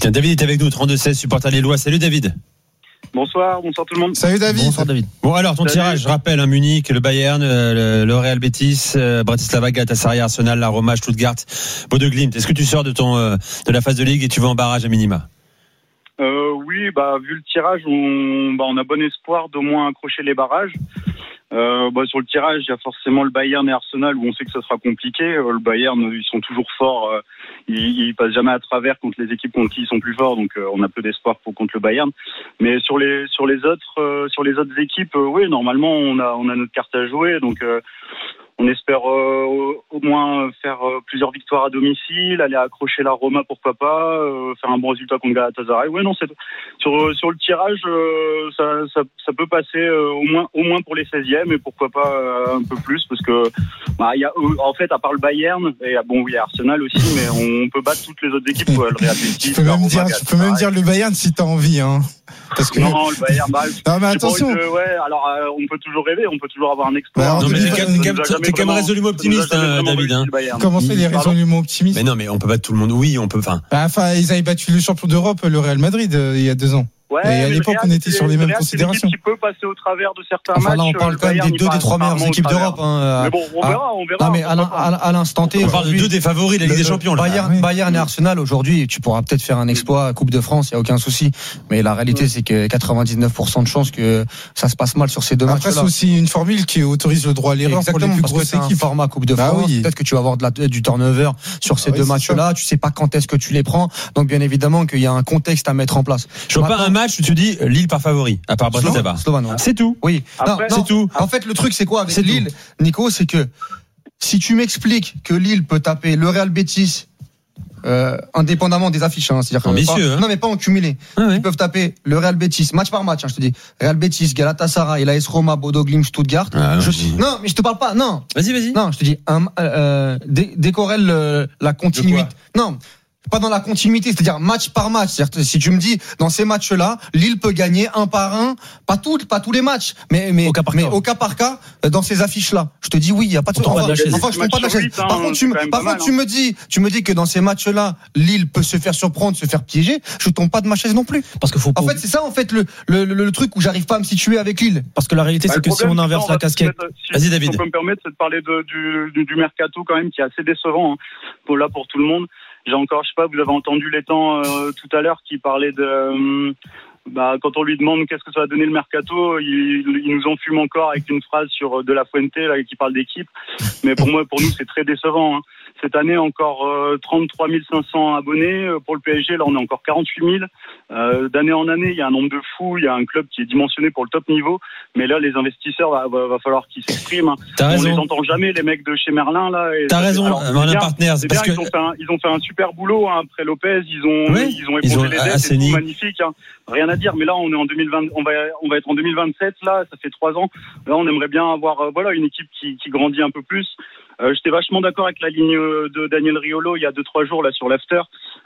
Tiens, David est avec nous, trente-deux seize, supporter lillois. Salut David.
Bonsoir, bonsoir tout le monde.
Salut David.
Bonsoir David.
Bon alors ton
Salut.
tirage, je rappelle, hein, Munich, le Bayern, euh, le, le Real Betis, euh, Bratislava, Galatasaray, Arsenal, la Roma, Stuttgart, Bodø Glimt. Est-ce que tu sors de ton euh, de la phase de ligue et tu vas en barrage à minima?
Euh, oui, bah vu le tirage, on, bah, on a bon espoir d'au moins accrocher les barrages. Euh, bah, sur le tirage, il y a forcément le Bayern et Arsenal où on sait que ça sera compliqué. Euh, le Bayern, ils sont toujours forts. Euh, ils, ils passent jamais à travers contre les équipes contre qui ils sont plus forts. Donc, euh, on a peu d'espoir pour contre le Bayern. Mais sur les sur les autres euh, sur les autres équipes, euh, oui, normalement, on a on a notre carte à jouer. Donc euh, on espère euh, au moins faire euh, plusieurs victoires à domicile, aller accrocher la Roma pourquoi pas, euh, faire un bon résultat contre Galatasaray. Ouais, non, c'est sur sur le tirage, euh, ça, ça ça peut passer euh, au moins au moins pour les seizièmes et pourquoi pas euh, un peu plus parce que bah il y a en fait à part le Bayern et bon oui Arsenal aussi, mais on peut battre toutes les autres équipes quoi, le Real Betis.
Tu peux même dire, tu peux même dire le Bayern si t'as envie, hein. Parce que
non, le Bayern, bah,
non mais attention.
De, ouais, alors euh, on peut toujours rêver, on peut toujours avoir un exploit.
Bah,
Non mais
David,
t'es quand même, t'es t'es quand même résolument optimiste, hein, David. Hein.
Comment ça, il est résolument optimiste?
Mais non, mais on peut battre tout le monde. Oui, on peut. Enfin,
bah, enfin, ils avaient battu le champion d'Europe, le Real Madrid, euh, il y a deux ans.
Ouais,
et à l'époque,
Real,
on était sur les mêmes
Real,
considérations.
Qui peut passer au travers de certains
Enfin,
matchs.
là, on parle quand même des deux des trois meilleures équipes d'Europe. Hein.
Mais bon, on verra, on verra.
Non, mais à, à, à l'instant T,
on parle de deux des favoris de la Ligue des Champions. Là.
Bayern, Bayern et Arsenal aujourd'hui, tu pourras peut-être faire un exploit à Coupe de France, il y a aucun souci. Mais la réalité, c'est que quatre-vingt-dix-neuf pour cent de chances que ça se passe mal sur ces deux matchs.
Après, c'est aussi une formule qui autorise le droit à l'erreur pour les plus grosses équipes.
Format Coupe de
bah
France.
Oui.
Peut-être que tu vas avoir de la, du turnover sur ces
ah
deux
oui,
matchs-là. Tu sais pas quand est-ce que tu les prends. Donc bien évidemment qu'il y a un contexte à mettre en place.
Je vois pas un match où tu dis Lille par favori. À part Bratislava.
Slovan, ouais.
C'est tout.
Oui.
Après,
non,
c'est tout.
En fait, le truc, c'est quoi avec
c'est
Lille,
tout.
Nico, c'est que si tu m'expliques que Lille peut taper le Real Betis, euh, indépendamment des affiches, hein, c'est-à-dire
ambitieux,
pas,
hein.
non mais pas en cumulé.
Ah ouais.
Ils peuvent taper le Real Betis match par match, hein, je te dis. Real Betis, Galatasaray, l'A S Roma, Bodø Glimt, Stuttgart.
Ah,
je,
vas-y.
non, mais je te parle pas. Non.
Vas-y, vas-y.
Non, je te dis un, euh, dé, décorrèle le, la continuité. Non. Pas dans la continuité, c'est-à-dire match par match. C'est-à-dire, si tu me dis, dans ces matchs-là, Lille peut gagner un par un, pas tout, pas tous les matchs, mais, mais,
au cas par
mais
cas.
au cas par cas, dans ces affiches-là. Je te dis oui, il y a pas de
On tombe pas de la chaise.
Enfin, je tombe pas de la chaise. Par contre, tu, me, par contre, tu me dis, tu me dis que dans ces matchs-là, Lille peut se faire surprendre, se faire piéger. Je tombe pas de ma chaise non plus.
Parce que faut
En fait, c'est ça, en fait, le, le, le, le truc où j'arrive pas à me situer avec Lille.
Parce que la réalité,
Bah,
c'est
le
que si
problème,
on inverse
c'est
la
qu'on va
casquette.
peut-être, si-
Vas-y,
si
David.
on peut me permettre, c'est de parler de, du, du, du mercato quand même qui est assez décevant hein, pour là pour tout le monde. J'ai encore, je sais pas, vous avez entendu l'étang euh, tout à l'heure qui parlait de, euh, bah, quand on lui demande qu'est-ce que ça va donner le mercato, il, il nous enfume encore avec une phrase sur De La Fuente là qui parle d'équipe. Mais pour moi, pour nous, c'est très décevant. Hein. Cette année, encore euh, trente-trois mille cinq cents abonnés pour le P S G. Là, on est encore quarante-huit mille. Euh, d'année en année, il y a un nombre de fous. Il y a un club qui est dimensionné pour le top niveau. Mais là, les investisseurs, va, va, va falloir qu'ils s'expriment. Hein.
T'as
On
raison.
les entend jamais, les mecs de chez Merlin là. Et
T'as
ça,
raison,
alors, c'est
Merlin
bien,
Partners.
c'est
Parce
bien,
que
ils ont fait un, ils ont fait un super boulot hein, après Lopez. Ils ont,
Oui,
ils ont
ils
épongé
ont
les dettes, c'est
assaini.
tout magnifique. Hein. Rien à dire. Mais là, on est en deux mille vingt, on va, on va être en deux mille vingt-sept là. Ça fait trois ans. Là, on aimerait bien avoir, euh, voilà, une équipe qui, qui grandit un peu plus. Euh, j'étais vachement d'accord avec la ligne de Daniel Riolo il y a deux trois jours là sur l'after.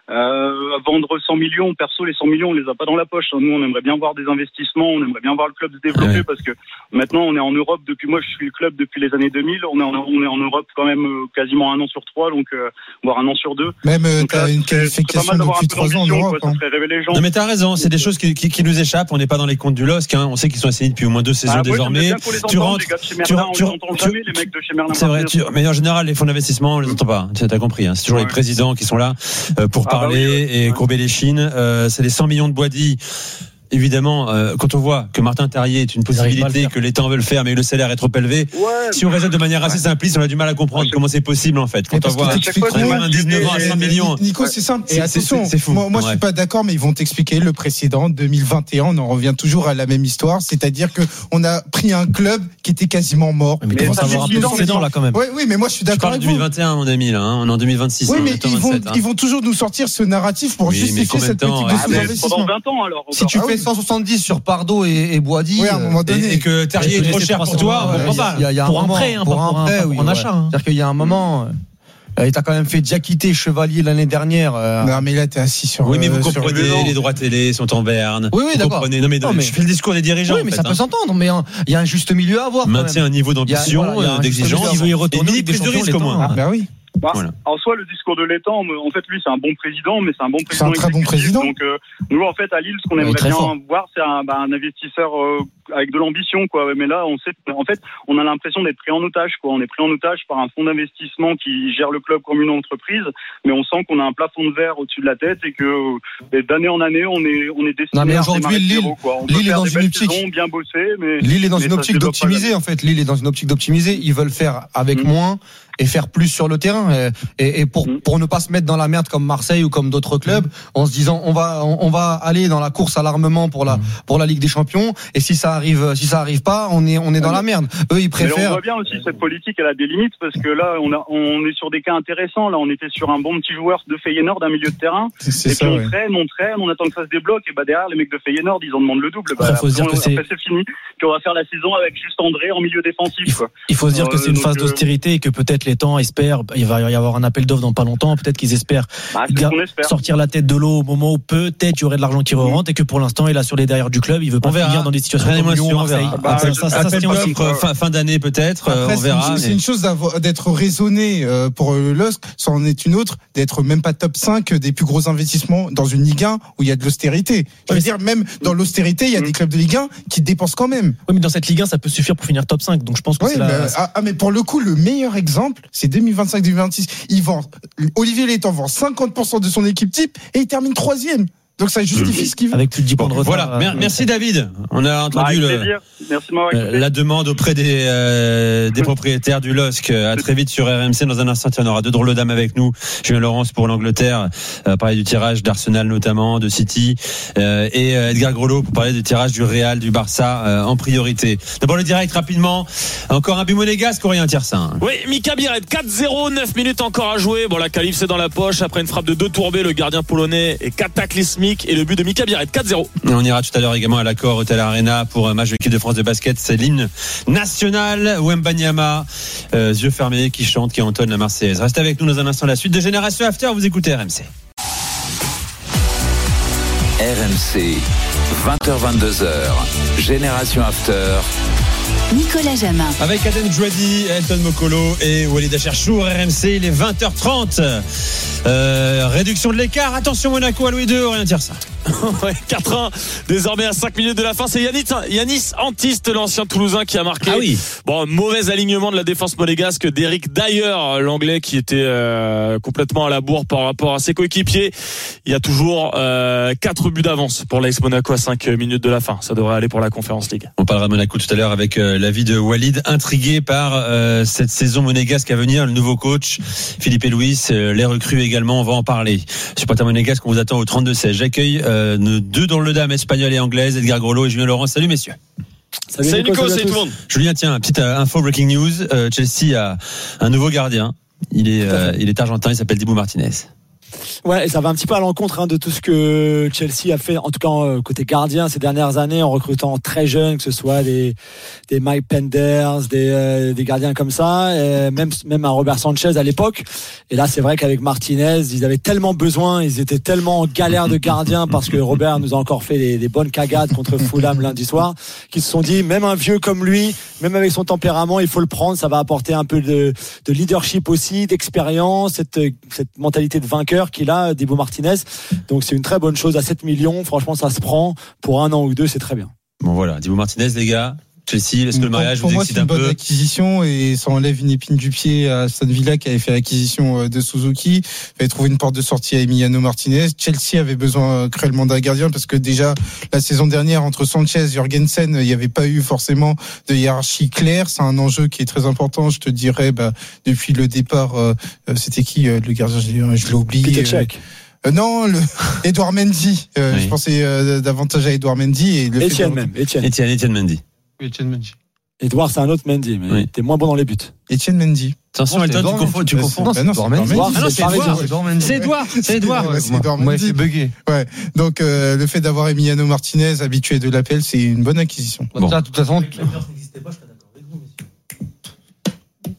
Euh, vendre cent millions, perso les cent millions on les a pas dans la poche. Nous on aimerait bien voir des investissements, on aimerait bien voir le club se développer ouais. parce que maintenant on est en Europe depuis, moi je suis le club depuis les années deux mille, on est en, on est en Europe quand même euh, quasiment un an sur trois, donc euh, voire un an sur deux.
Même euh,
donc,
t'as
là,
une
c'est,
qualification
c'est
depuis trois ans en Europe.
Quoi,
hein.
Ça ferait rêver les gens.
Non mais t'as raison, c'est des choses qui, qui, qui nous échappent. On n'est pas dans les comptes du L O S C. Hein. On sait qu'ils sont assignés depuis au moins deux saisons
ah,
désormais.
Ouais, tu rentres, tu, tu, on tu, les entend jamais, les mecs de chez Merlin.
C'est vrai. Tu, mais en général, les fonds d'investissement, on les entend pas. Tu as compris. Hein. C'est toujours ouais. les présidents qui sont là euh, pour ah, parler bah oui, ouais. et courber les chines. Euh, c'est les cent millions de Boisdi. Évidemment, euh, quand on voit que Martin Terrier est une possibilité, que l'État en veut le faire, mais le salaire est trop élevé, ouais, si on raisonne de manière assez simpliste, on a du mal à comprendre comment c'est possible en fait. Quand on voit quatre-vingt-dix-neuf ans à cent millions.
Nico, c'est simple. Et attention,
c'est, c'est fou.
moi, moi
ouais.
je suis pas d'accord, mais ils vont t'expliquer le précédent deux mille vingt et un. On en revient toujours à la même histoire, c'est-à-dire que on a pris un club qui était quasiment mort.
Mais, mais comment ça va avoir un peu de précédent là quand même.
Oui, oui, mais moi je suis d'accord.
Je parle de deux mille vingt et un, mon ami là. Hein. On est en deux mille vingt-six.
Oui, mais ils vont, ils vont toujours nous sortir ce narratif pour justifier cette politique de sous-investissement.
Pendant vingt ans alors.
Si tu fais cent soixante-dix sur Pardo et, et Boisdi,
oui, à un moment donné,
et, et que Terrier est trop cher pour toi, on comprend pas.
Il y a, il y a
pour
un,
un
moment,
prêt, hein,
pour
un prêt,
oui,
en achat. Hein.
C'est-à-dire qu'il y a un moment. Euh, t'as quand même fait Diakité Chevalier l'année dernière. Euh...
Non, mais là, t'es assis sur.
Oui, mais vous
euh,
comprenez, les droits télé sont en berne.
Oui, oui,
vous
d'accord.
Comprenez. Non, mais, non, mais je fais le discours des dirigeants.
Oui, mais
en fait,
ça
hein.
peut s'entendre, mais il y a un juste milieu à avoir.
Maintien un niveau d'ambition,
voilà,
d'exigence.
Il veut y retourner avec des champions,
de risque au moins.
Ah, bah oui.
Bah,
Voilà.
En soi, le discours de l'étang, en fait, lui, c'est un bon président, mais c'est un bon président.
C'est un très bon
exécutif.
président.
Donc, euh, nous, en fait, à Lille, ce qu'on
Ouais,
aimerait
très
bien
fort.
voir, c'est un, bah, un investisseur euh, avec de l'ambition, quoi. Mais là, on sait, en fait, on a l'impression d'être pris en otage, quoi. On est pris en otage par un fonds d'investissement qui gère le club comme une entreprise, mais on sent qu'on a un plafond de verre au-dessus de la tête et que euh, d'année en année, on est, on est destiné
Non, mais
à
aujourd'hui,
redémarrer de
Lille-
zéro, quoi. On peut
Lille est
faire
dans
des
une
belles
optique.
saisons, bien bosser, mais
Lille est dans
mais
une
ça se
optique
développe pas
d'optimiser en fait. Lille est dans une optique d'optimiser. Ils veulent faire avec
Mm.
moins et faire plus sur le terrain. Et, et, et pour
Mm.
pour ne pas se mettre dans la merde comme Marseille ou comme d'autres clubs, en se disant on va on, on va aller dans la course à l'armement pour la pour la Ligue des Champions. Et si ça arrive si ça arrive pas, on est on est dans la merde. Eux ils
Mais on
préfèrent.
voit bien aussi cette politique, elle a des limites parce que là, on, a, on est sur des cas intéressants. Là, on était sur un bon petit joueur de Feyenoord, d'un milieu de terrain.
C'est, c'est
et
ça,
puis on
ouais.
traîne, on traîne, on attend que ça se débloque. Et bah derrière, les mecs de Feyenoord, ils en demandent le double. Bah,
Après, faut se dire
après,
que c'est-
après, c'est fini. Puis on va faire la saison avec juste André en milieu
Il
défensif.
faut,
Quoi.
il faut se dire que
Euh,
c'est une
donc,
phase
euh,
d'austérité et que peut-être les temps espèrent, il va y avoir un appel d'offres dans pas longtemps, peut-être qu'ils espèrent
Bah, c'est ce
gar-
qu'on espère.
sortir la tête de l'eau au moment où peut-être il y aurait de l'argent qui rentre et que pour l'instant il a sur les derrières du club, il veut pas
On verra.
finir dans des situations
Rien
comme Lyon,
d'émotion, on
Marseille.
verra.
Bah,
Après,
je-
ça, ça, ça se
Appel
tient aussi.
d'offres, fin, fin d'année peut-être, euh,
Après,
on
c'est
verra.
une- c'est
mais-
une chose d'avoir- d'être raisonné euh, pour euh, le L O S C, ça en est une autre d'être même pas top cinq des plus gros investissements dans une Ligue un où il y a de l'austérité. Je veux dire, même dans l'austérité, il y a des clubs de Ligue un qui dépensent quand même.
Oui, mais dans cette Ligue un, ça peut suffire pour finir top cinq. Donc je pense que
Oui,
c'est
mais,
la...
ah, ah, mais pour le coup, le meilleur exemple, c'est deux mille vingt-cinq deux mille vingt-six. Il vend, Olivier Létang vend cinquante pour cent de son équipe type et il termine troisième. Donc ça justifie ce qu'il veut.
avec plus de dix points de retard.
Voilà, mer-
euh,
merci David. On a
Bah,
entendu
avec
le,
plaisir. Merci de m'avoir
euh,
écouté.
la demande auprès des, euh, des propriétaires du L O S C. À très vite sur R M C. Dans un instant, on aura deux drôles de dames avec nous. Julien Laurence pour l'Angleterre, euh, parler du tirage d'Arsenal notamment, de City, euh, et euh, Edgar Grelot pour parler du tirage du Real, du Barça euh, en priorité. D'abord le direct rapidement. Encore un but monégasque, Aurélien Tiersin.
Oui, Mika Biret, quatre zéro, neuf minutes encore à jouer. Bon, la qualif c'est dans la poche. Après une frappe de deux tourbés, le gardien polonais est cataclysmique. Et le but de Mika Biret, quatre zéro.
Et on ira tout à l'heure également à l'accord Hotel Arena pour un match de l'équipe de France de basket. C'est l'hymne national. Wembanyama, euh, yeux fermés, qui chante, qui entonne la Marseillaise. Restez avec nous dans un instant. La suite de Génération After. Vous écoutez R M C.
R M C, vingt heures vingt-deux heures, Génération After.
Nicolas Jamin.
Avec Aden Djouadi, Elton Mokolo et Walid Acharchour. R M C, il est vingt heures trente. Euh, réduction de l'écart. Attention Monaco à Louis deux. Aurélien Tiersin.
Ouais, quatre un, désormais à cinq minutes de la fin. C'est Yanis, Yanis Antiste, l'ancien Toulousain, qui a marqué.
Ah oui.
Bon, mauvais alignement de la défense monégasque d'Eric Dyer, l'anglais qui était euh, complètement à la bourre par rapport à ses coéquipiers. Il y a toujours euh, quatre buts d'avance pour l'A S Monaco à cinq minutes de la fin. Ça devrait aller pour la Conference League.
On parlera de Monaco tout à l'heure avec euh, l'avis de Walid, intrigué par euh, cette saison monégasque à venir, le nouveau coach Philippe et Louis, euh, les recrues également, on va en parler. Supporter monégasque, on vous attend au trente-deux seize. J'accueille euh, nos deux dans le dame, espagnole et anglaise, Edgar Grelot et Julien Laurent. Salut messieurs.
Salut, salut Nico, salut tout le monde.
Julien, tiens, petite euh, info breaking news. Euh, Chelsea a un nouveau gardien. Il est, euh, il est argentin, il s'appelle Dibu Martinez.
Ouais, et ça va un petit peu à l'encontre hein, de tout ce que Chelsea a fait, en tout cas euh, côté gardien ces dernières années, en recrutant très jeunes, que ce soit des des Mike Penders, des euh, des gardiens comme ça, et même même un Robert Sanchez à l'époque. Et là, c'est vrai qu'avec Martinez, ils avaient tellement besoin, ils étaient tellement en galère de gardien parce que Robert nous a encore fait des, des bonnes cagades contre Fulham lundi soir, qu'ils se sont dit même un vieux comme lui, même avec son tempérament, il faut le prendre, ça va apporter un peu de de leadership aussi, d'expérience, cette cette mentalité de vainqueur qu'il a, Dibu Martinez. Donc c'est une très bonne chose à sept millions. Franchement, ça se prend pour un an ou deux, c'est très bien.
Bon voilà, Dibu Martinez les gars. Chelsea, est-ce que le mariage
pour
vous
moi,
excite
c'est une
un
bonne
peu?
acquisition et ça enlève une épine du pied à Aston Villa qui avait fait l'acquisition de Suzuki, avait trouvé une porte de sortie à Emiliano Martinez. Chelsea avait besoin cruellement d'un gardien parce que déjà la saison dernière entre Sanchez et Jorgensen, il n'y avait pas eu forcément de hiérarchie claire. C'est un enjeu qui est très important. Je te dirais, bah, depuis le départ, euh, c'était qui euh, le gardien? Je l'ai, je l'ai oublié.
Peter Cech.
Euh, non, le Edouard Mendy. Euh,
Oui.
Je pensais euh, davantage à Edouard Mendy et le fait
Etienne
d'avoir-
même, Etienne.
Etienne, Etienne Mendy.
Etienne Mendy.
Edouard, c'est un autre Mendy, mais
Oui.
t'es moins bon dans les buts.
Etienne Mendy.
Attention,
Non,
Elton,
c'était
tu confonds, tu
Euh,
confonds.
bah non, c'est
Edouard Mendy.
Edouard
Edouard,
Ah non,
c'est
c'est
pareil,
Edouard.
Edouard Mendy.
C'est Edouard, c'est Edouard.
Ouais, c'est Edouard
Moi, il
Mendy.
fait bugger.
Ouais. Donc euh, le fait d'avoir Emiliano Martinez habitué de l'appel, c'est une bonne acquisition.
Bon.
Ça, de toute façon,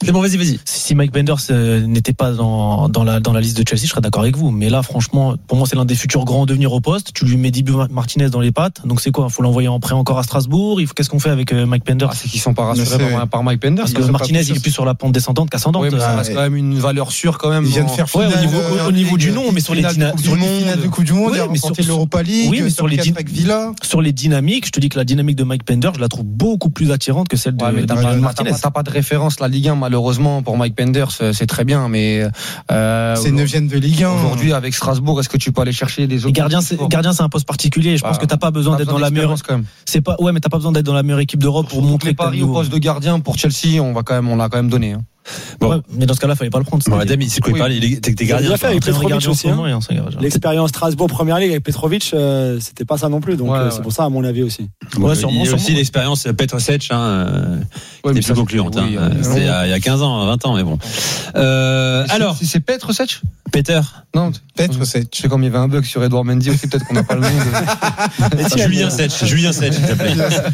C'est bon, vas-y, vas-y.
Si Mike Penders euh, n'était pas dans, dans, la, dans la liste de Chelsea, je serais d'accord avec vous. Mais là, franchement, pour moi, c'est l'un des futurs grands à devenir au poste. Tu lui mets Dibu Martinez dans les pattes. Donc c'est quoi? Il faut l'envoyer en prêt encore à Strasbourg. Il faut, qu'est-ce qu'on fait avec euh, Mike Penders?
Ah, c'est qu'ils sont pas rassurés par, par Mike Penders.
Parce que Martinez, il est plus sur la pente descendante qu'ascendante.
Oui, mais ça
euh,
reste quand même une valeur sûre quand même.
Il vient de faire
ouais,
finale,
au niveau,
euh,
au niveau du
Ligue,
nom, mais sur les
finale
dyna-
de Coupe
sur
du
les
Monde, finale de Coupe du Monde,
Ouais,
il a
mais sur-
remporté l'Europa League,
oui, mais sur les
quatre
dyn-
avec Villa.
sur les dynamiques, je te dis que la dynamique de Mike Penders, je la trouve beaucoup plus attirante que celle de,
Ouais, mais
de
t'as,
Dibu
pas, t'as,
Martinez.
pas, t'as pas de référence la Ligue un malheureusement pour Mike Penders, c'est très bien, mais euh,
C'est neuvième de Ligue un.
aujourd'hui avec Strasbourg, est-ce que tu peux aller chercher des autres?
Et gardien, c'est, gardien, c'est un poste particulier. Je pense
Ah,
que t'as pas besoin
t'as
d'être
besoin
dans la meilleure.
d'expérience, quand même.
C'est pas, ouais, mais t'as pas besoin d'être dans la meilleure équipe d'Europe pour
Surtout
montrer
les
que t'as le
paris au
niveau.
poste de gardien pour Chelsea, on va quand même, on l'a quand même donné. Hein.
Bon.
Ouais, mais dans ce cas-là, fallait pas le prendre.
Bon, Adam, il sait quoi il
Oui.
parle. Il est, t'es, t'es
Il
gardien.
a fait avec
C'est un
Petrovic
gardien en
aussi.
ce moment,
hein.
et un gardien.
L'expérience Strasbourg Première Ligue avec Petrovic, euh, c'était pas ça non plus. Donc
Ouais,
euh,
ouais.
c'est pour ça, à mon avis aussi.
Bon,
Ouais, sûrement,
il y a
sûrement.
aussi l'expérience Petr Sech, hein, euh,
Ouais,
qui
mais
était
ça,
plus concluante.
oui,
hein.
euh,
C'était il y a- il y a quinze ans, vingt ans, mais bon. Euh,
C'est-
alors,
c'est, c'est Petre Sech?
Peter.
Non,
Peut-être c'est.
je sais comme il y avait un bug sur Edouard Mendy aussi, peut-être qu'on n'a pas le nom de...
Julien Sech, Julien Sech, s'il te plaît.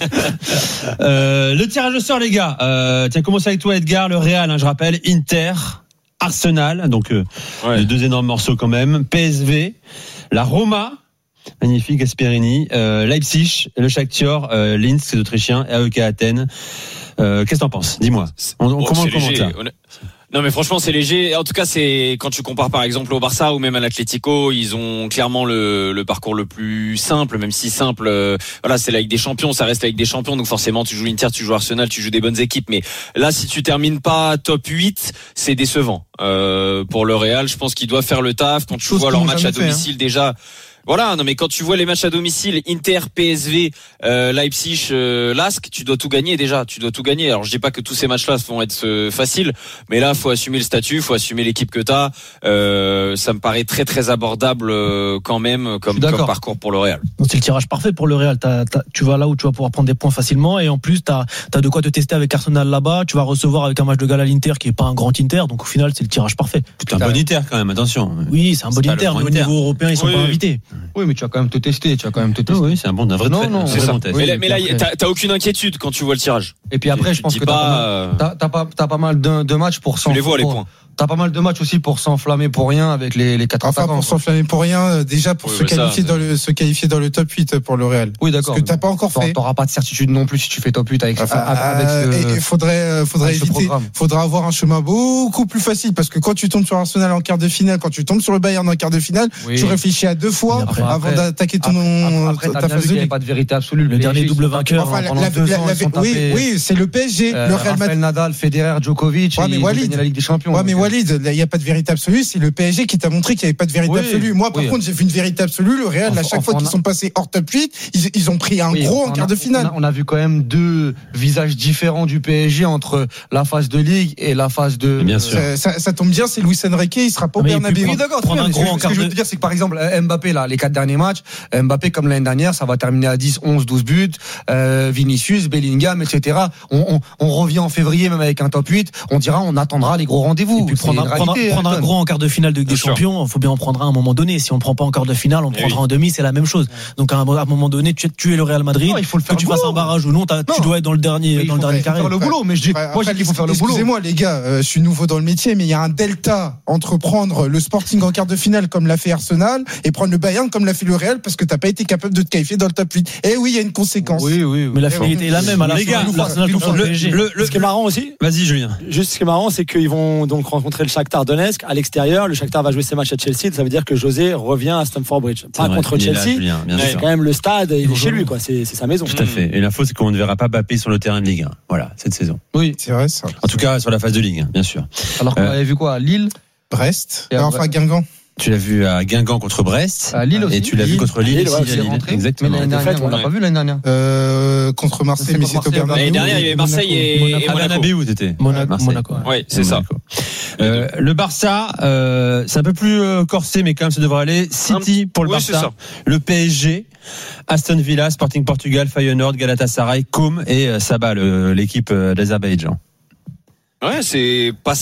Euh, le tirage au sort, les gars. Euh, tiens, commence avec toi, Edgar. Le Real, hein, je rappelle, Inter, Arsenal, donc euh,
Ouais.
les deux énormes morceaux quand même. P S V, la Roma, magnifique, Gasperini, euh, Leipzig, le Shakhtar, euh, Linz, c'est autrichien, A E K Athènes. Euh, qu'est-ce que t'en penses? Dis-moi. On, on
Bon,
comment on
c'est
commente
léger.
ça?
Honn- Non mais franchement c'est léger. En tout cas c'est quand tu compares par exemple au Barça ou même à l'Atlético, ils ont clairement le, le parcours le plus simple, même si simple. euh, voilà, c'est la Ligue des Champions, ça reste la Ligue des Champions, donc forcément tu joues Inter, tu joues Arsenal, tu joues des bonnes équipes. Mais là si tu termines pas top huit, c'est décevant euh, pour le Real. Je pense qu'ils doivent faire le taf. Quand tu
Chose
vois
qu'ils
leur
n'ont
match à
jamais fait,
domicile déjà. Voilà, non mais quand tu vois les matchs à domicile, Inter, P S V, euh, Leipzig, euh, Lask, tu dois tout gagner déjà, tu dois tout gagner. Alors je dis pas que tous ces matchs-là vont être euh, faciles, mais là faut assumer le statut, faut assumer l'équipe que t'as. Euh, ça me paraît très très abordable euh, quand même comme, comme parcours pour le Real.
Donc c'est le tirage parfait pour le Real. T'as, t'as, tu vas là où tu vas pouvoir prendre des points facilement et en plus t'as, t'as de quoi te tester avec Arsenal là-bas. Tu vas recevoir avec un match de gala l'Inter qui est pas un grand Inter, donc au final c'est le tirage parfait.
C'est un bon Inter quand même, attention.
Oui, c'est un bon
C'est pas
Inter,
le
mais
grand
au
Inter.
niveau européen ils sont
Oui.
pas invités.
Oui, mais tu vas quand même te tester, tu vas quand même te tester.
Oui, c'est un bon, un vrai,
Non,
trait,
non,
un
c'est
vrai
ça.
bon test.
Oui,
mais là, mais là
après-
t'as, t'as aucune inquiétude quand tu vois le tirage.
Et puis après,
Tu-
je pense
tu
que
dis
t'as
pas,
pas, mal,
euh,
t'as, t'as pas, t'as pas mal de, de matchs pour
Tu
s'en.
les vois les
pour-
points.
T'as pas mal de matchs aussi pour s'enflammer pour rien avec les, les quatre
Enfin,
attaquants.
pour s'enflammer pour rien, euh, déjà pour
Oui,
se
mais ça,
qualifier
c'est-
dans le, se qualifier dans le top huit pour le Real.
Oui, d'accord.
Parce que t'as pas encore
T'auras-
fait.
T'auras pas de certitude non plus si tu fais top huit avec,
Enfin,
avec
euh,
ce,
et il faudrait, euh, faudrait
avec ce
éviter,
programme.
faudra avoir un chemin beaucoup plus facile parce que quand tu tombes sur Arsenal en quart de finale, quand tu tombes sur le Bayern en quart de finale,
Oui.
tu réfléchis à deux fois
Mais après-
avant
après-
d'attaquer ton,
Après,
ta
t'as bien
phase
vu
de
qu'il n'y avait
ligue.
pas de vérité absolue.
Le
P S G,
dernier
ils sont
double
tapés
vainqueur,
pendant-
Enfin,
pendant
la-
deux
la-
ans,
la-
ils sont
oui,
tapés,
oui, c'est le P S G,
euh,
le Real
Rafael
Madrid.
Nadal, Federer, Djokovic,
Ouais,
et
mais
ils ont
Walid.
gagné la Ligue des Champions.
Ouais, mais
donc, euh,
Walid, il n'y a pas de vérité absolue. C'est le P S G qui t'a montré qu'il n'y avait pas de vérité
Oui,
absolue. Moi, par
oui.
contre, j'ai vu une vérité absolue. Le Real, à
Enfin,
chaque fois
enfin,
qu'ils
on a-
sont passés hors top huit, ils, ils ont pris un
oui,
gros
on
en
a-
quart de finale.
On a, on a vu quand même deux visages différents du P S G entre la phase de Ligue et la phase de.
Bien sûr.
Ça, ça- ça tombe bien, c'est Luis Enrique, il sera pas au
Mais il peut
Bernabéu.
prendre-
Oui, d'accord, très
prendre
bien.
un
Mais
gros
ce que-
en
ce
quart
que je veux
de-
te dire, c'est que par exemple, euh, Mbappé, là, les quatre derniers matchs, euh, Mbappé, comme l'année dernière, ça va terminer à dix, onze, douze buts, euh, Vinicius, Bellingham, et cetera. On, on, on revient en février, même avec un top huit, on dira, on attendra les gros rendez-vous.
Et puis
C'est
prendre, un,
une
prendre, un-
réalité,
prendre un
Antoine.
gros en quart de finale de Ligue des
Bien sûr.
Champions, il faut bien en prendre un à un moment donné. Si on ne prend pas en quart de finale, on le
Eh
prendra
oui.
en demi, c'est la même chose. Donc à un, à un moment donné, tu, tu es le Real Madrid,
Non, il faut le faire
que tu
le
fasses
boulot.
un barrage ou non, t'as-
Non.
tu dois être dans le dernier,
Mais il
dans le
faut
dernier
faire
carré.
le boulot, mais je dis,
Après,
moi, j'ai dit qu'il faut faire le boulot.
Excusez-moi, les gars, euh, je suis nouveau dans le métier, mais il y a un delta entre prendre le Sporting en quart de finale comme l'a fait Arsenal et prendre le Bayern comme l'a fait le Real parce que t'as pas été capable de te qualifier dans le top huit. Et oui, il y a une conséquence.
Oui, oui, oui.
Mais la
Eh
finalité est la même. À la
Les
fin,
gars,
l'Arsenal tombe sur le
le,
P S G.
le, le-
Ce qui est marrant aussi,
Vas-y, Julien.
juste ce qui est marrant, c'est qu'ils vont donc rencontrer le Shakhtar Donetsk à l'extérieur. Le Shakhtar va jouer ses matchs à Chelsea. Ça veut dire que José revient à Stamford Bridge. Pas
vrai,
contre
il est là,
Chelsea.
Julien, bien
mais
sûr.
quand même le stade, il est
vont
chez
jouer.
lui, quoi. C'est, c'est sa maison.
Tout à fait. Et l'info, c'est qu'on ne verra pas Mbappé sur le terrain de Ligue un. Voilà, cette saison.
Oui.
C'est vrai, ça.
En tout cas, sur la phase de Ligue, hein, bien sûr.
Alors qu'on
Euh,
avait vu quoi à Lille,
Brest,
Et
Non,
après-
enfin Guingamp.
Tu l'as vu à Guingamp contre Brest.
à Lille aussi.
Et tu l'as vu
Lille.
contre Lille,
Lille,
ici,
ouais,
à
C'est
Lille.
rentré.
Exactement.
Mais l'année dernière, on l'a
Ouais.
pas vu l'année dernière.
Euh, contre Marseille,
C'est
mais
contre
c'est au
Marseille,
Bernabéu.
L'année dernière, il y avait Marseille et, et
Monaco.
À
Monaco.
Bernabéu, t'étais.
Monaco,
Marseille.
Monaco.
Ouais, c'est ça.
Monaco. Euh, le Barça, euh, c'est un peu plus euh, corsé, mais quand même, ça devrait aller. City pour le
Oui, c'est
Barça,
ça.
le P S G, Aston Villa, Sporting Portugal, Feyenoord, Galatasaray, Com et euh, Sabah, le- l'équipe euh, d'Azerbaïdjan.
Ouais, c'est pas simple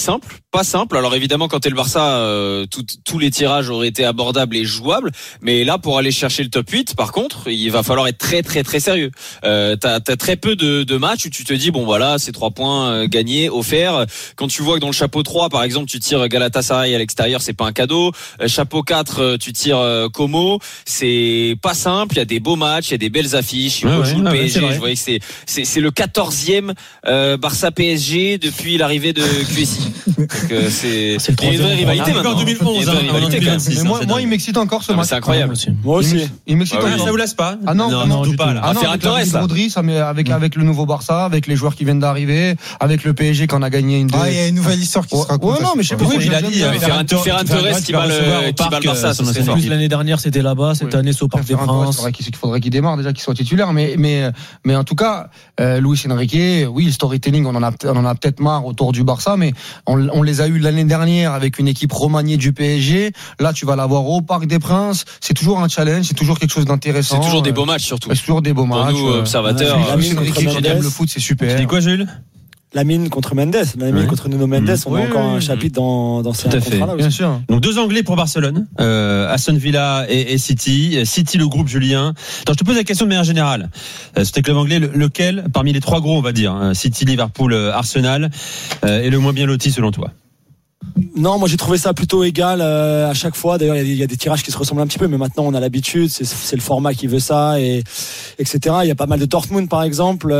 pas simple. Alors évidemment, quand t'es le Barça, euh, tout, tous les tirages auraient été abordables et jouables. Mais là, pour aller chercher le top huit, par contre, il va falloir être très très très sérieux. Euh, t'as, t'as très peu de, de matchs où tu te dis bon voilà, c'est trois points euh, gagnés, offerts. Quand tu vois que dans le chapeau trois, par exemple, tu tires Galatasaray à l'extérieur, c'est pas un cadeau. Euh, chapeau quatre, euh, tu tires euh, Como, c'est pas simple. Il y a des beaux matchs, il y a des belles affiches. Il
Ouais,
joue
ouais,
le
ouais,
P S G.
c'est
Je voyais que c'est c'est c'est le quatorzième euh, Barça P S G depuis l'arrivée de Q S I. Donc, euh, c'est,
C'est le
il y a une vraie
troisième.
rivalité
Ah,
maintenant.
en deux mille onze,
Il y a une vraie
hein,
rivalité,
en
quand même.
deux mille six,
Mais moi,
c'est
moi,
dingue.
il m'excite encore ce
Ah, mais
match.
c'est incroyable.
Moi
Il
aussi.
m'ex- Il m'excite
Ah oui.
encore.
Ça vous laisse pas?
Ah non,
non,
non,
du
du
tout.
tout.
Là.
Ah non,
Ferran
avec
Torres,
l'arrivée de
là.
Rodri, ça met avec avec le nouveau Barça, avec les joueurs qui viennent d'arriver, avec le P S G qu'on a gagné une.
Ah, il y a une nouvelle histoire qui
Ouais,
se raconte.
ouais, non, mais je sais pas.
Oui,
moi,
il a
j'aime
dit,
bien.
euh,
Ferran Torres, Ferran Torres qui bat le qui bat le Barça, ça serait
En
fort.
plus, l'année dernière, c'était là-bas. Cette année, c'est au Parc des
Ferran Torres,
Princes.
c'est vrai qu'il qu'il faudrait qu'il démarre déjà, qu'il soit titulaire. Mais mais mais en tout cas, euh, Luis Enrique, oui, le storytelling, on en a on en a peut-être marre autour du Barça, mais on, on les a eu l'année dernière avec une équipe remaniée du P S G. Là, tu vas l'avoir au Parc des Princes. C'est toujours un challenge, c'est toujours quelque chose d'intéressant.
C'est toujours des beaux matchs surtout.
C'est toujours des beaux
Pour
matchs.
nous,
euh,
observateurs.
Ouais,
euh,
Luis
Lamine
Enrique,
contre
quand il aime
Mendes.
le foot, c'est super.
Tu dis quoi, Jules?
Lamine contre Mendes, Lamine
Ouais.
contre Nuno Mendes,
Mmh.
on a
Oui,
encore
oui,
un
oui.
chapitre dans, dans ces
Tout à fait.
contrats-là aussi.
Bien sûr.
Donc deux Anglais pour Barcelone, euh, Aston Villa et, et City. City, le groupe Julien. Attends, je te pose la question de manière générale. Euh, C'était club anglais, le- lequel parmi les trois gros, on va dire, hein, City, Liverpool, euh, Arsenal, euh, est le moins bien loti selon toi?
Non, moi j'ai trouvé ça plutôt égal euh, à chaque fois. D'ailleurs, il y a des- il y, a des tirages qui se ressemblent un petit peu, mais maintenant on a l'habitude. C'est, c'est le format qui veut ça, et etc. Il y a pas mal de Dortmund par exemple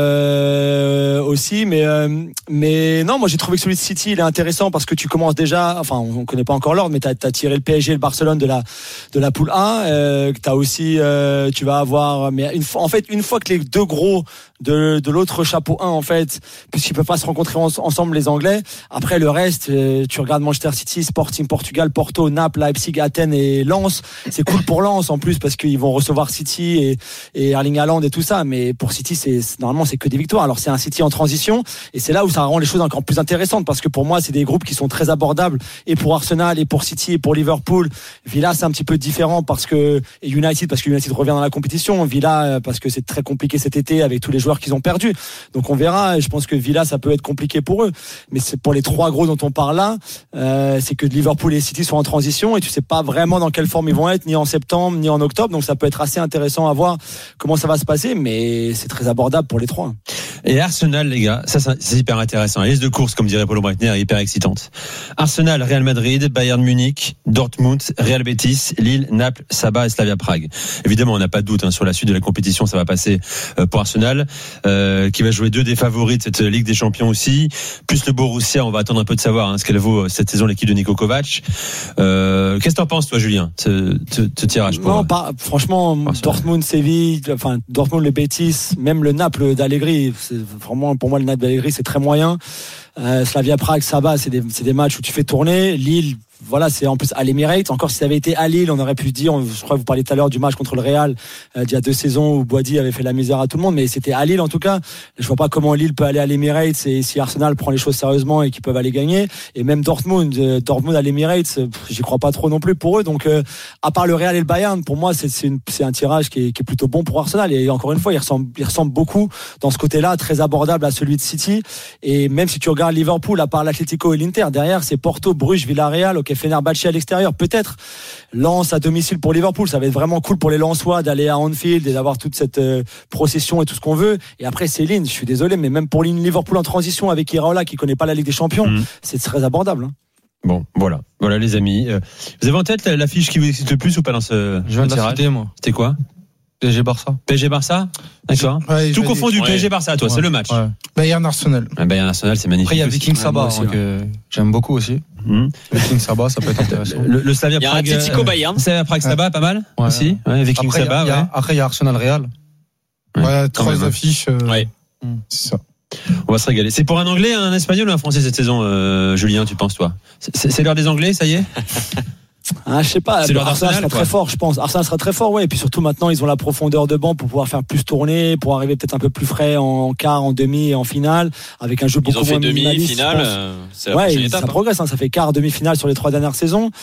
euh, aussi, mais euh, mais non, moi j'ai trouvé que celui de City il est intéressant parce que tu commences déjà. Enfin, on, on connaît pas encore l'ordre, mais t'as as tiré le P S G et le Barcelone de la de la poule A. Euh, t'as aussi, euh, tu vas avoir, mais une fois, en fait, une fois que les deux gros de de l'autre chapeau un en fait, puisqu'ils peuvent pas se rencontrer en- ensemble les Anglais. Après le reste, euh, tu regardes Manchester City, Sporting Portugal, Porto, Naples, Leipzig, Athènes et Lens. C'est cool pour Lens en plus parce qu'ils vont recevoir City et, et Erling Haaland et tout ça. Mais pour City, c'est c'est- normalement c'est que des victoires. Alors c'est un City en transition et c'est là où ça rend les choses encore plus intéressantes parce que pour moi c'est des groupes qui sont très abordables et pour Arsenal et pour City et pour Liverpool. Villa c'est un petit peu différent parce que et United parce que United revient dans la compétition. Villa euh, parce que c'est très compliqué cet été avec tous les joueurs qu'ils ont perdus. Donc on verra. Et je pense que Villa ça peut être compliqué pour eux. Mais c'est pour les trois gros dont on parle là. Euh, c'est que Liverpool et City sont en transition et tu sais pas vraiment dans quelle forme ils vont être ni en septembre ni en octobre, donc ça peut être assez intéressant à voir comment ça va se passer, mais c'est très abordable pour les trois.
Et Arsenal, les gars, ça c'est c'est hyper intéressant. La liste de courses, comme dirait Paulo Breitner, est hyper excitante. Arsenal, Real Madrid, Bayern Munich, Dortmund, Real Betis, Lille, Naples, Saba et Slavia Prague. Évidemment, on n'a pas de doute hein, sur la suite de la compétition, ça va passer euh, pour Arsenal, euh, qui va jouer deux des favoris de cette Ligue des Champions aussi. Plus le Borussia, on va attendre un peu de savoir hein, ce qu'elle vaut cette saison, l'équipe de Niko Kovac. Euh, qu'est-ce que t'en penses, toi, Julien, ce, ce, ce tirage pour...
Non, pas, franchement,
Arsenal.
Dortmund, Séville, enfin Dortmund, le Betis, même le Naples d'Allegri, c'est vraiment pour moi le Naples d'Allegri, c'est très moyen. Euh, Slavia Prague, Saba, c'est des, c'est des matchs où tu fais tourner. Lille, voilà, c'est en plus à l'Emirates. Encore si ça avait été à Lille, on aurait pu se dire, je crois que vous parliez tout à l'heure du match contre le Real euh, d'il y a deux saisons où Boadi avait fait la misère à tout le monde, mais c'était à Lille en tout cas. Je vois pas comment Lille peut aller à l'Emirates et si Arsenal prend les choses sérieusement et qu'ils peuvent aller gagner. Et même Dortmund, euh, Dortmund à l'Emirates, euh, j'y crois pas trop non plus pour eux. Donc euh, à part le Real et le Bayern, pour moi c'est c'est, une, c'est un tirage qui est, qui est plutôt bon pour Arsenal. Et encore une fois, il ressemble, il ressemble beaucoup dans ce côté-là, très abordable à celui de City. Et même si tu regardes Liverpool, à part l'Atlético et l'Inter, derrière c'est Porto, Bruges, Villarreal, ok, Fenerbahçe à l'extérieur, peut-être. Lens à domicile pour Liverpool, ça va être vraiment cool pour les Lensois d'aller à Anfield et d'avoir toute cette euh, procession et tout ce qu'on veut. Et après c'est Lille, je suis désolé, mais même pour Lille, Liverpool en transition avec Iraola qui connaît pas la Ligue des Champions,
Mmh.
c'est très abordable. Hein.
Bon, voilà, voilà les amis. Euh, vous avez en tête l'affiche qui vous excite le plus ou pas dans ce,
Je viens
ce
de la
tirage?
citer, moi.
C'était quoi?
P S G Barça.
P S G Barça? D'accord.
Ouais,
Tout
je vais
confondu,
dire-
P S G Barça, toi,
Ouais.
c'est le match.
Ouais.
Bayern Arsenal.
Ah, Bayern Arsenal, c'est magnifique.
Après, il y a
aussi.
Viking
Ouais,
Saba,
moi aussi,
hein,
ouais.
que j'aime beaucoup aussi.
Mmh.
Viking Saba, ça peut être intéressant.
Le, le Slavia
Il y a
Prague.
Atlético
euh,
Bayern.
Slavia Prague, Saba, pas mal
Ouais.
aussi. Ouais, Viking
Après, il y a-
Saba,
il y a-
ouais.
après, il y a Arsenal Real.
Ouais,
Ouais,
quand
trois
même, hein.
affiches. euh,
Ouais.
C'est ça.
On va se régaler. C'est pour un Anglais, un Espagnol ou un Français cette saison, euh, Julien, tu penses, toi? C'est, c'est l'heure des Anglais, ça y est?
Ah, je sais pas,
C'est l'heure
Arsenal
d'Arsenal,
sera
quoi.
très fort, je pense. Arsenal sera très fort, ouais. Et puis surtout maintenant, ils ont la profondeur de banc pour pouvoir faire plus tourner, pour arriver peut-être un peu plus frais en quart, en demi et en finale, avec un jeu
Ils
beaucoup
ont fait
moins
demi,
minimaliste, je
finale.
pense.
euh, C'est la
Ouais,
prochaine
ça
étape. hein.
progresse, hein. Ça fait quart, demi-finale sur les trois dernières saisons.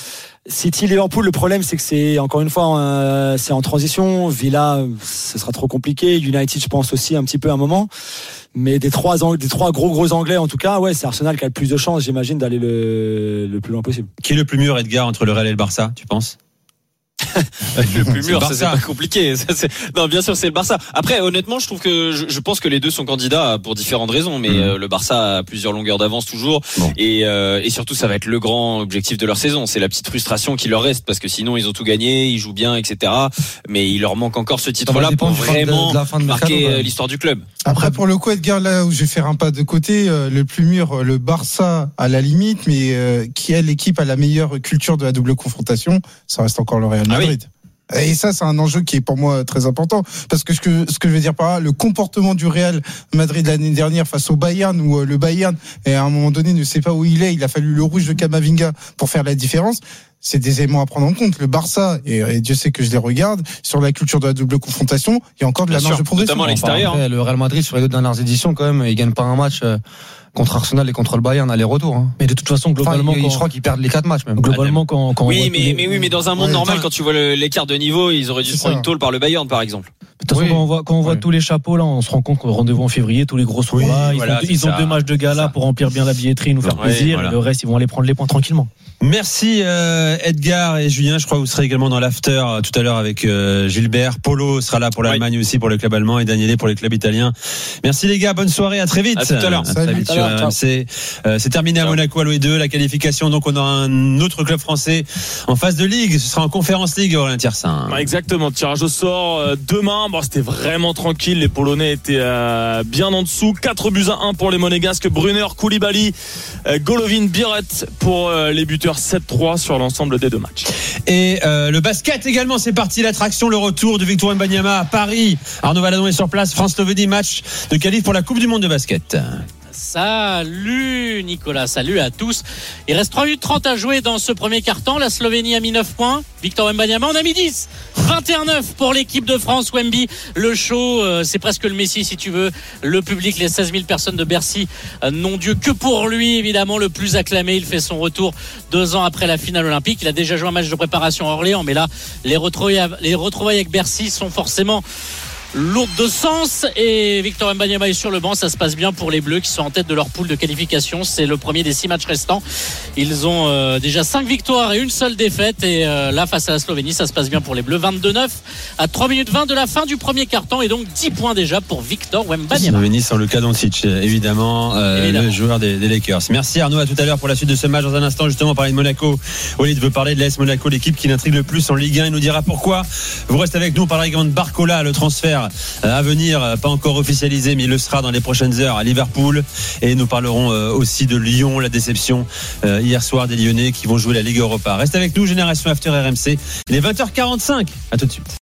City Liverpool, le problème c'est que c'est encore une fois euh, c'est en transition. Villa, ce sera trop compliqué. United, je pense aussi un petit peu à un moment. Mais des trois des trois gros gros Anglais en tout cas, ouais, c'est Arsenal qui a le plus de chances, j'imagine, d'aller le le plus loin possible.
Qui est le plus mûr, Edgar, entre le Real et le Barça, tu penses?
Le plus mûr, ça c'est pas compliqué. Ça, c'est... Non, bien sûr, c'est le Barça. Après, honnêtement, je trouve que je, je pense que les deux sont candidats pour différentes raisons, mais mmh. euh, le Barça a plusieurs longueurs d'avance toujours, bon. et, euh, et surtout, ça va être le grand objectif de leur saison. C'est la petite frustration qui leur reste, parce que sinon, ils ont tout gagné, ils jouent bien, et cetera. Mais il leur manque encore ce titre-là pour vraiment de, de de marquer mercado, ouais. l'histoire du club.
Après, pour le coup, Edgar, là où je vais faire un pas de côté, euh, le plus mûr, le Barça à la limite, mais euh, qui est l'équipe à la meilleure culture de la double confrontation, ça reste encore le Real Madrid. Ah oui. Et ça, c'est un enjeu qui est pour moi très important, parce que ce que, ce que je veux dire par là, le comportement du Real Madrid l'année dernière face au Bayern, où le Bayern, à un moment donné, ne sait pas où il est, il a fallu le rouge de Camavinga pour faire la différence. C'est des éléments à prendre en compte. Le Barça, et, et Dieu sait que je les regarde, sur la culture de la double confrontation, il y a encore de la marge de progression.
Notamment à l'extérieur.
Enfin, le Real Madrid, sur les deux dernières éditions, quand même, il gagne pas un match contre Arsenal et contre le Bayern aller-retour. Hein.
Mais de toute façon, globalement,
enfin,
quand...
je crois qu'ils perdent les quatre matchs même.
Globalement, quand, quand
oui,
on
mais, les... mais oui, mais dans un monde ouais, normal, enfin... quand tu vois le, l'écart de niveau, ils auraient dû se prendre une tôle par le Bayern, par exemple.
De toute façon, oui. quand on voit, quand on voit oui. tous les chapeaux là, on se rend compte qu'au rendez-vous en février, tous les gros seront oui, là. Ils, voilà, ont, ils ont deux matchs de gala pour remplir bien la billetterie, nous faire ouais, plaisir. Voilà. Et le reste, ils vont aller prendre les points tranquillement.
Merci euh, Edgar et Julien. Je crois que vous serez également dans l'after euh, tout à l'heure avec euh, Gilbert. Polo sera là pour l'Allemagne oui. aussi, pour le club allemand, et Daniele pour les clubs italiens. Merci les gars, bonne soirée, à très vite.
À tout à l'heure.
À très vite sur R M C. Euh, c'est terminé Ciao. À Monaco, à l'O E deux, la qualification. Donc on aura un autre club français en phase de ligue. Ce sera en Conférence League, Aurélien Tiersin.
Ouais, exactement. Tirage au sort euh, demain. Bon, c'était vraiment tranquille. Les Polonais étaient euh, bien en dessous. quatre buts à un pour les Monégasques. Brunner, Koulibaly, euh, Golovin, Biret pour euh, les buteurs. sept trois sur l'ensemble des deux matchs.
Et euh, le basket également, c'est parti, l'attraction, le retour de Victor Wembanyama à Paris. Arnaud Valadon est sur place. France-Slovénie, match de qualif pour la Coupe du Monde de basket.
Salut Nicolas, salut à tous. Il reste trois minutes trente à jouer dans ce premier quart-temps. La Slovénie a mis neuf points. Victor Wembanyama en a mis dix. vingt et un neuf pour l'équipe de France. Wemby, le show, euh, c'est presque le Messi si tu veux. Le public, les seize mille personnes de Bercy euh, n'ont Dieu que pour lui, évidemment, le plus acclamé. Il fait son retour deux ans après la finale olympique. Il a déjà joué un match de préparation à Orléans, mais là, les retrouvailles, les retrouvailles avec Bercy sont forcément lourde de sens, et Victor Wembanyama est sur le banc. Ça se passe bien pour les Bleus qui sont en tête de leur poule de qualification. C'est le premier des six matchs restants. Ils ont euh, déjà cinq victoires et une seule défaite, et euh, là face à la Slovénie ça se passe bien pour les Bleus. Vingt-deux neuf à trois minutes vingt de la fin du premier quart-temps, et donc dix points déjà pour Victor Wembanyama.
Slovénie sans Luka Doncic évidemment, euh, évidemment. Le joueur des, des Lakers. Merci Arnaud, à tout à l'heure pour la suite de ce match. Dans un instant justement, parler de Monaco. Walid veut parler de l'A S Monaco, l'équipe qui l'intrigue le plus en Ligue un. Il nous dira pourquoi. Vous restez avec nous, on parlera également de Barcola, le transfert à venir, pas encore officialisé, mais il le sera dans les prochaines heures à Liverpool. Et nous parlerons aussi de Lyon, la déception hier soir des Lyonnais qui vont jouer la Ligue Europa. Reste avec nous, Génération After R M C. Il est vingt heures quarante-cinq. À tout de suite.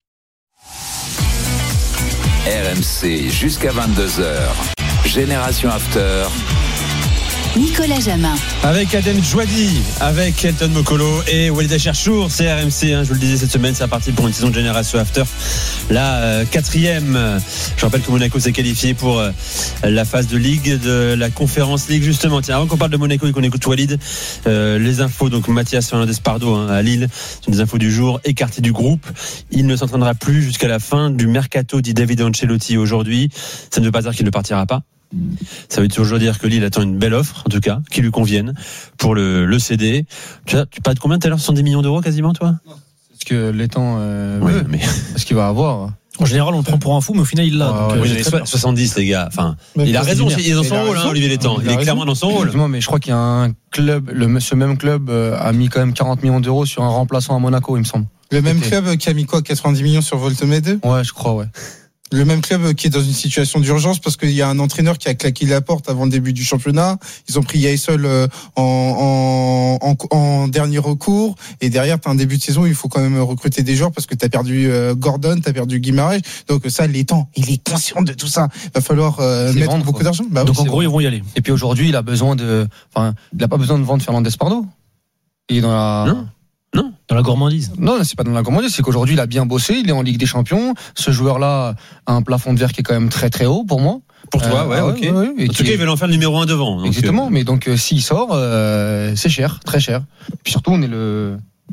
R M C jusqu'à vingt-deux heures. Génération After.
Nicolas Jamin.
Avec Adem Djouadi, avec Elton Mokolo et Walid Cherchour, c'est R M C, hein, je vous le disais cette semaine, c'est parti pour une saison de Génération After, la euh, quatrième. Je rappelle que Monaco s'est qualifié pour euh, la phase de Ligue de la Conférence League, justement. Tiens, avant qu'on parle de Monaco et qu'on écoute Walid, euh, les infos, donc Mathias Fernandez Pardo hein, à Lille, c'est des infos du jour, écarté du groupe. Il ne s'entraînera plus jusqu'à la fin du mercato, dit David Ancelotti aujourd'hui. Ça ne veut pas dire qu'il ne partira pas. Ça veut toujours dire que Lille attend une belle offre, en tout cas, qui lui convienne pour le, le C D. Tu, as, tu parles de combien tout à l'heure? soixante-dix millions d'euros quasiment, toi?
Est-ce que l'étang euh,
ouais, mais...
est-ce qu'il va avoir?
En général, on le prend pour un fou, mais au final, il l'a.
Ah, donc, oui, euh, so- soixante-dix, les gars. Enfin, mais il a raison. Il est dans son rôle, hein, Olivier Létang. Il, il est raison. Clairement dans son rôle.
Mais je crois qu'il y a un club, le, ce même club euh, a mis quand même quarante millions d'euros sur un remplaçant à Monaco, il me semble.
Le même okay. club qui a mis quoi, quatre-vingt-dix millions sur Voltemede?
Ouais, je crois, ouais.
Le même club qui est dans une situation d'urgence parce qu'il y a un entraîneur qui a claqué la porte avant le début du championnat. Ils ont pris Yaisol en, en, en, en dernier recours. Et derrière, t'as un début de saison, il faut quand même recruter des joueurs parce que t'as perdu Gordon, t'as perdu Guimarães. Donc ça, l'étang, il est conscient de tout ça. Il va falloir euh, mettre vendre, beaucoup quoi. d'argent.
Bah, Donc oui, en gros, vrai. Ils vont y aller.
Et puis aujourd'hui, il a besoin de, enfin, il a pas besoin de vendre Fernandez Pardo. Il est dans la...
Non. Non,
dans la gourmandise.
Non, c'est pas dans la gourmandise, c'est qu'aujourd'hui il a bien bossé, il est en Ligue des Champions. Ce joueur-là a un plafond de verre qui est quand même très très haut pour moi.
Pour toi, euh, ouais, ah, ok. Ouais, ouais, en tout cas, est... il veut en faire le numéro un devant.
Donc exactement, euh... mais donc euh, s'il sort, euh, c'est cher, très cher. Et puis surtout, on est le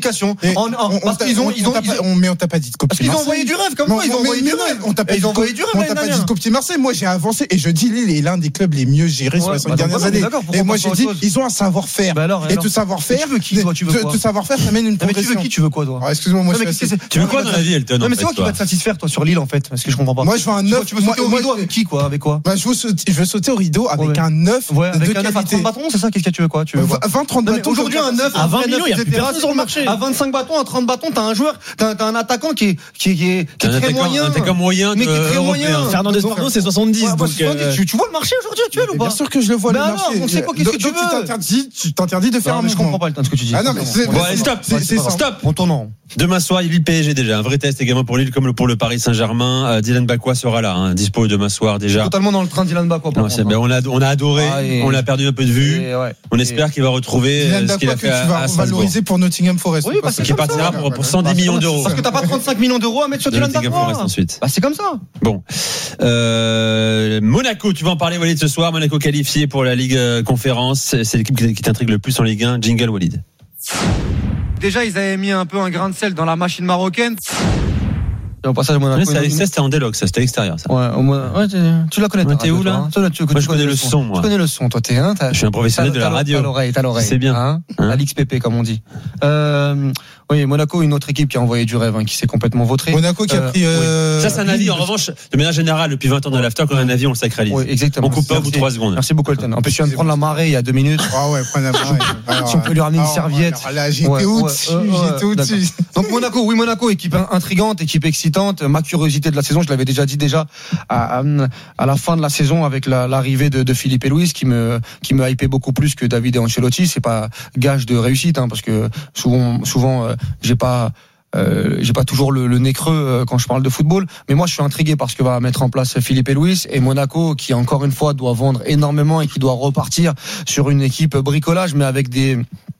communication.
Et
En- en-
on- on
parce
t'a-
qu'ils ont,
on-
ils
on
ont,
t'a
ils ont-
pas- on- mais on t'a pas dit de copier
parce qu'ils ont
Marseille.
envoyé du rêve, comme
Non,
quoi, ils ont
mais-
envoyé
mais
du
non,
rêve.
On t'a pas
Et
dit
ils ont
de co-
envoyé du rêve
on
l'année
t'a pas dit
dernière.
de copier Marseille. Moi, j'ai avancé et je dis Lille est l'un des clubs les mieux gérés sur
Ouais,
les cinq
bah,
dernières
donc voilà,
années.
d'accord, pourquoi
Et moi,
passer
j'ai
à
dit,
autre chose
ils ont un savoir-faire.
Bah alors,
Et
alors.
tout savoir-faire
Tu veux qui, toi, tu veux
de,
quoi
tout savoir-faire, ça mène une
mais tu veux
progression.
qui, tu veux quoi, toi?
Alors, excuse-moi, moi,
Non,
je
mais
suis
qui-
assez-
Tu veux quoi dans la vie, Elton?
Non,
en
mais
fait,
c'est quoi qui
toi
va te satisfaire, toi, sur l'île, en fait? Parce que je comprends pas.
Moi, je veux un neuf.
Tu veux sauter au
moi-
rideau
moi-
avec qui, quoi? Avec quoi?
Bah, je veux sauter, je veux sauter au rideau avec
Ouais.
un neuf
Ouais,
de
avec un neuf à
qualité.
trente bâtons, c'est ça? Qu'est-ce que tu veux, quoi? Tu veux quoi?
vingt trente
Non, mais
bâtons.
aujourd'hui, un neuf,
À vingt
un
millions, il y a
et
plus
cetera,
personne sur le marché.
À vingt-cinq bâtons, à trente bâtons, t'as un joueur, t'as t'as un attaquant qui est, qui est, qui est, qui est
Un
très
attaquant,
moyen.
un attaquant moyen,
mais qui est
euh,
très
européen.
moyen.
Fernandez
Donc,
Pardo, c'est soixante-dix.
ouais, bah,
donc,
soixante-dix.
euh,
Tu, tu vois le marché aujourd'hui actuel ou pas?
Bien sûr que je le vois,
Mais
le
alors,
marché.
on sait pas qu'est-ce
Donc,
que tu
donc,
veux.
t'interdis, tu t'interdis de faire
Non,
un
mais je
mouvement.
comprends pas le temps de ce que tu dis.
Ah non, mais c'est-
Bon, allez, stop,
c'est-
Ouais,
c'est
pas grave.
simple.
stop.
On tourne en rond.
Demain soir, Lille P S G déjà. Un vrai test également pour Lille comme pour le Paris Saint-Germain. Euh, Dylan Bakwa sera là, hein, dispo demain soir déjà.
Totalement dans le train d'Ilan Bakwa.
Non, c'est, ben, on, a, on a adoré,
Ah, et-
on l'a perdu un peu de vue.
Et ouais.
On espère qu'il va retrouver
Dylan
euh, ce qu'il a
Bakwa
fait
que tu vas
à, à Strasbourg.
valoriser pour Nottingham Forest.
Oui,
Pas
parce
ça.
que
Qui
comme
partira
ça,
pour,
voilà.
pour cent dix millions d'euros.
Parce que t'as pas trente-cinq millions d'euros à mettre sur
De
Dylan
Nottingham
Bakwa.
Forest ensuite.
Bah, c'est comme ça.
Bon, euh, Monaco, tu vas en parler, Walid, ce soir. Monaco qualifié pour la Ligue euh, Conférence. C'est, c'est l'équipe qui, qui t'intrigue le plus en Ligue un. Jingle, Walid.
Déjà, ils avaient mis un peu un grain de sel dans la machine marocaine. Et au passage, Monaco.
Ouais, ça,
une-
ça, c'était en déloc, ça, c'était à l'extérieur, ça.
Ouais, au moins- ouais, tu- tu la connais.
Ouais,
ta
t'es
radio,
où, là
toi, hein. Toi, tu- tu
Moi, je connais le son, moi.
Tu connais le son, toi, t'es, hein, t'as-
Je suis un professionnel
t'as-
de la
t'as-
radio.
T'as l'oreille, t'as l'oreille.
C'est bien.
Hein,
Hein
la Ligue P P, comme on dit. Euh, oui, Monaco, une autre équipe qui a envoyé du rêve, hein, qui s'est complètement vautrée.
Monaco qui a
Euh,
pris. euh,
Ça, c'est un avis. En revanche, de manière générale, depuis vingt ans dans l'after, quand on a un avis, on le sacralise.
Oui, exactement.
On coupe pas au bout de
Merci.
trois secondes.
Merci beaucoup, Elton. En plus, tu viens de prendre la marée il y a deux minutes.
Ah ouais, prenez la main.
Si on peut lui ramener une serviette.
Alors là, j'étais
Ouais,
au-dessus,
ouais, ouais,
j'étais au-dessus.
d'accord. Donc Monaco, oui Monaco, équipe intrigante, équipe excitante. Ma curiosité de la saison, je l'avais déjà dit déjà à, à, à la fin de la saison avec la, l'arrivée de, de Philippe et Luis, qui me qui me hypait beaucoup plus que David et Ancelotti. C'est pas gage de réussite, hein, parce que souvent souvent euh, j'ai pas Euh, j'ai pas toujours le, le nez creux euh, quand je parle de football, mais moi je suis intrigué par ce que va mettre en place Philippe et Luis et Monaco, qui encore une fois doit vendre énormément et qui doit repartir sur une équipe bricolage, mais avec des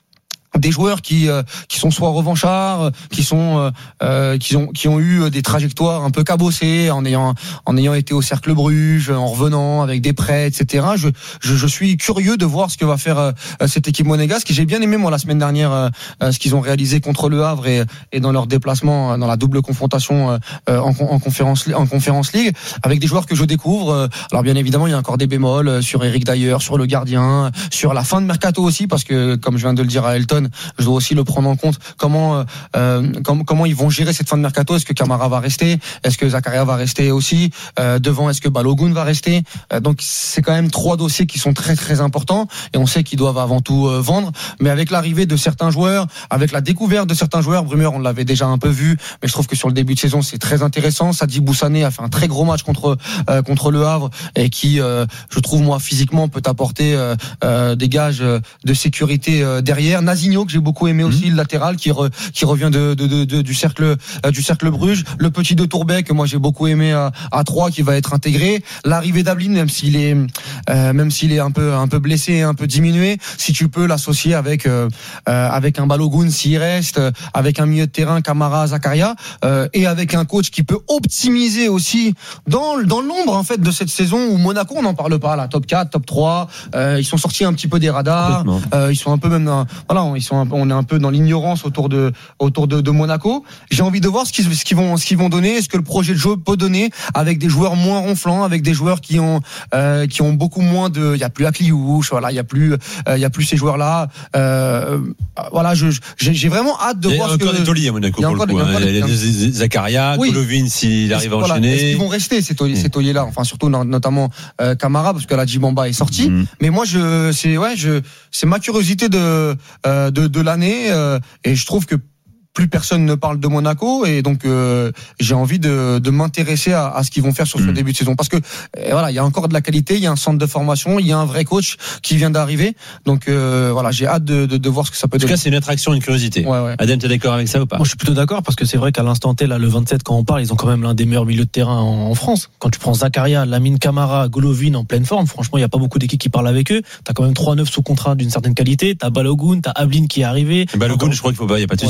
des joueurs qui euh, qui sont soit revanchards, qui sont euh, qui ont qui ont eu des trajectoires un peu cabossées en ayant en ayant été au Cercle Bruges, en revenant avec des prêts, et cetera. Je je, je suis curieux de voir ce que va faire euh, cette équipe monégasque. J'ai bien aimé moi la semaine dernière euh, ce qu'ils ont réalisé contre le Havre et et dans leur déplacement dans la double confrontation euh, en, en conférence en conférence League avec des joueurs que je découvre. Alors bien évidemment il y a encore des bémols sur Eric Dyer, sur le gardien, sur la fin de mercato aussi, parce que comme je viens de le dire à Elton, je dois aussi le prendre en compte. Comment, euh, comment, comment ils vont gérer cette fin de mercato? Est-ce que Camara va rester? Est-ce que Zakaria va rester aussi? Euh, devant, est-ce que Balogun va rester? euh, Donc, c'est quand même trois dossiers qui sont très très importants et on sait qu'ils doivent avant tout euh, vendre. Mais avec l'arrivée de certains joueurs, avec la découverte de certains joueurs, Brummer, on l'avait déjà un peu vu, mais je trouve que sur le début de saison, c'est très intéressant. Sadi Boussané a fait un très gros match contre euh, contre le Havre et qui, euh, je trouve moi physiquement, peut apporter euh, euh, des gages de sécurité euh, derrière. Nazinho, que j'ai beaucoup aimé aussi, mmh. le latéral qui re, qui revient de, de, de, de du cercle euh, du cercle Bruges, le petit de Tourbet que moi j'ai beaucoup aimé à, à trois, qui va être intégré, l'arrivée d'Ablin, même s'il est euh, même s'il est un peu un peu blessé, un peu diminué, si tu peux l'associer avec euh, euh, avec un Balogun s'il reste, euh, avec un milieu de terrain Camara, Zakaria, euh, et avec un coach qui peut optimiser aussi dans dans l'ombre en fait de cette saison où Monaco, on n'en parle pas là, top quatre, top trois, euh, ils sont sortis un petit peu des radars, euh, ils sont un peu même dans, voilà, ils sont un peu, on est un peu dans l'ignorance autour de autour de, de Monaco. J'ai envie de voir ce qu'ils ce qu'ils vont ce qu'ils vont donner, est-ce que le projet de jeu peut donner avec des joueurs moins ronflants, avec des joueurs qui ont euh, qui ont beaucoup moins de, il y a plus Akliouche, voilà, il y a plus euh, il y a plus ces joueurs là, euh, voilà, je j'ai, j'ai vraiment hâte de
il y a
voir
encore
ce que
des tauliers à Monaco pour le coup, hein. Il y a des Zakaria,
oui.
Golovin s'il arrive à
voilà,
enchaîner.
est-ce qu'ils vont rester ces tauliers, ces tauliers là, enfin surtout notamment euh, Camara, parce que la Djibamba est sorti, mmh. mais moi je c'est ouais je c'est ma curiosité de euh, de de l'année, euh, et je trouve que plus personne ne parle de Monaco, et donc euh, j'ai envie de, de m'intéresser à, à ce qu'ils vont faire sur ce mmh. début de saison, parce que euh, voilà, il y a encore de la qualité, il y a un centre de formation, il y a un vrai coach qui vient d'arriver, donc euh, voilà, j'ai hâte de, de, de voir ce que ça peut donner.
En tout cas, c'est une attraction, une curiosité.
Ouais, ouais.
Adem, t'es d'accord avec ça ou pas?
Moi, je suis plutôt d'accord, parce que c'est vrai qu'à l'instant T, là, le vingt-sept, quand on parle, ils ont quand même l'un des meilleurs milieux de terrain en, en France. Quand tu prends Zakaria, Lamine Camara, Golovin en pleine forme, franchement, il y a pas beaucoup d'équipes qui parlent avec eux. T'as quand même trois neuf sous contrat d'une certaine qualité. T'as Balogun, t'as Ablin qui est arrivé.
Balogun, je crois qu'il faut pas, il y a pas de suspense.
Ouais.
Hein.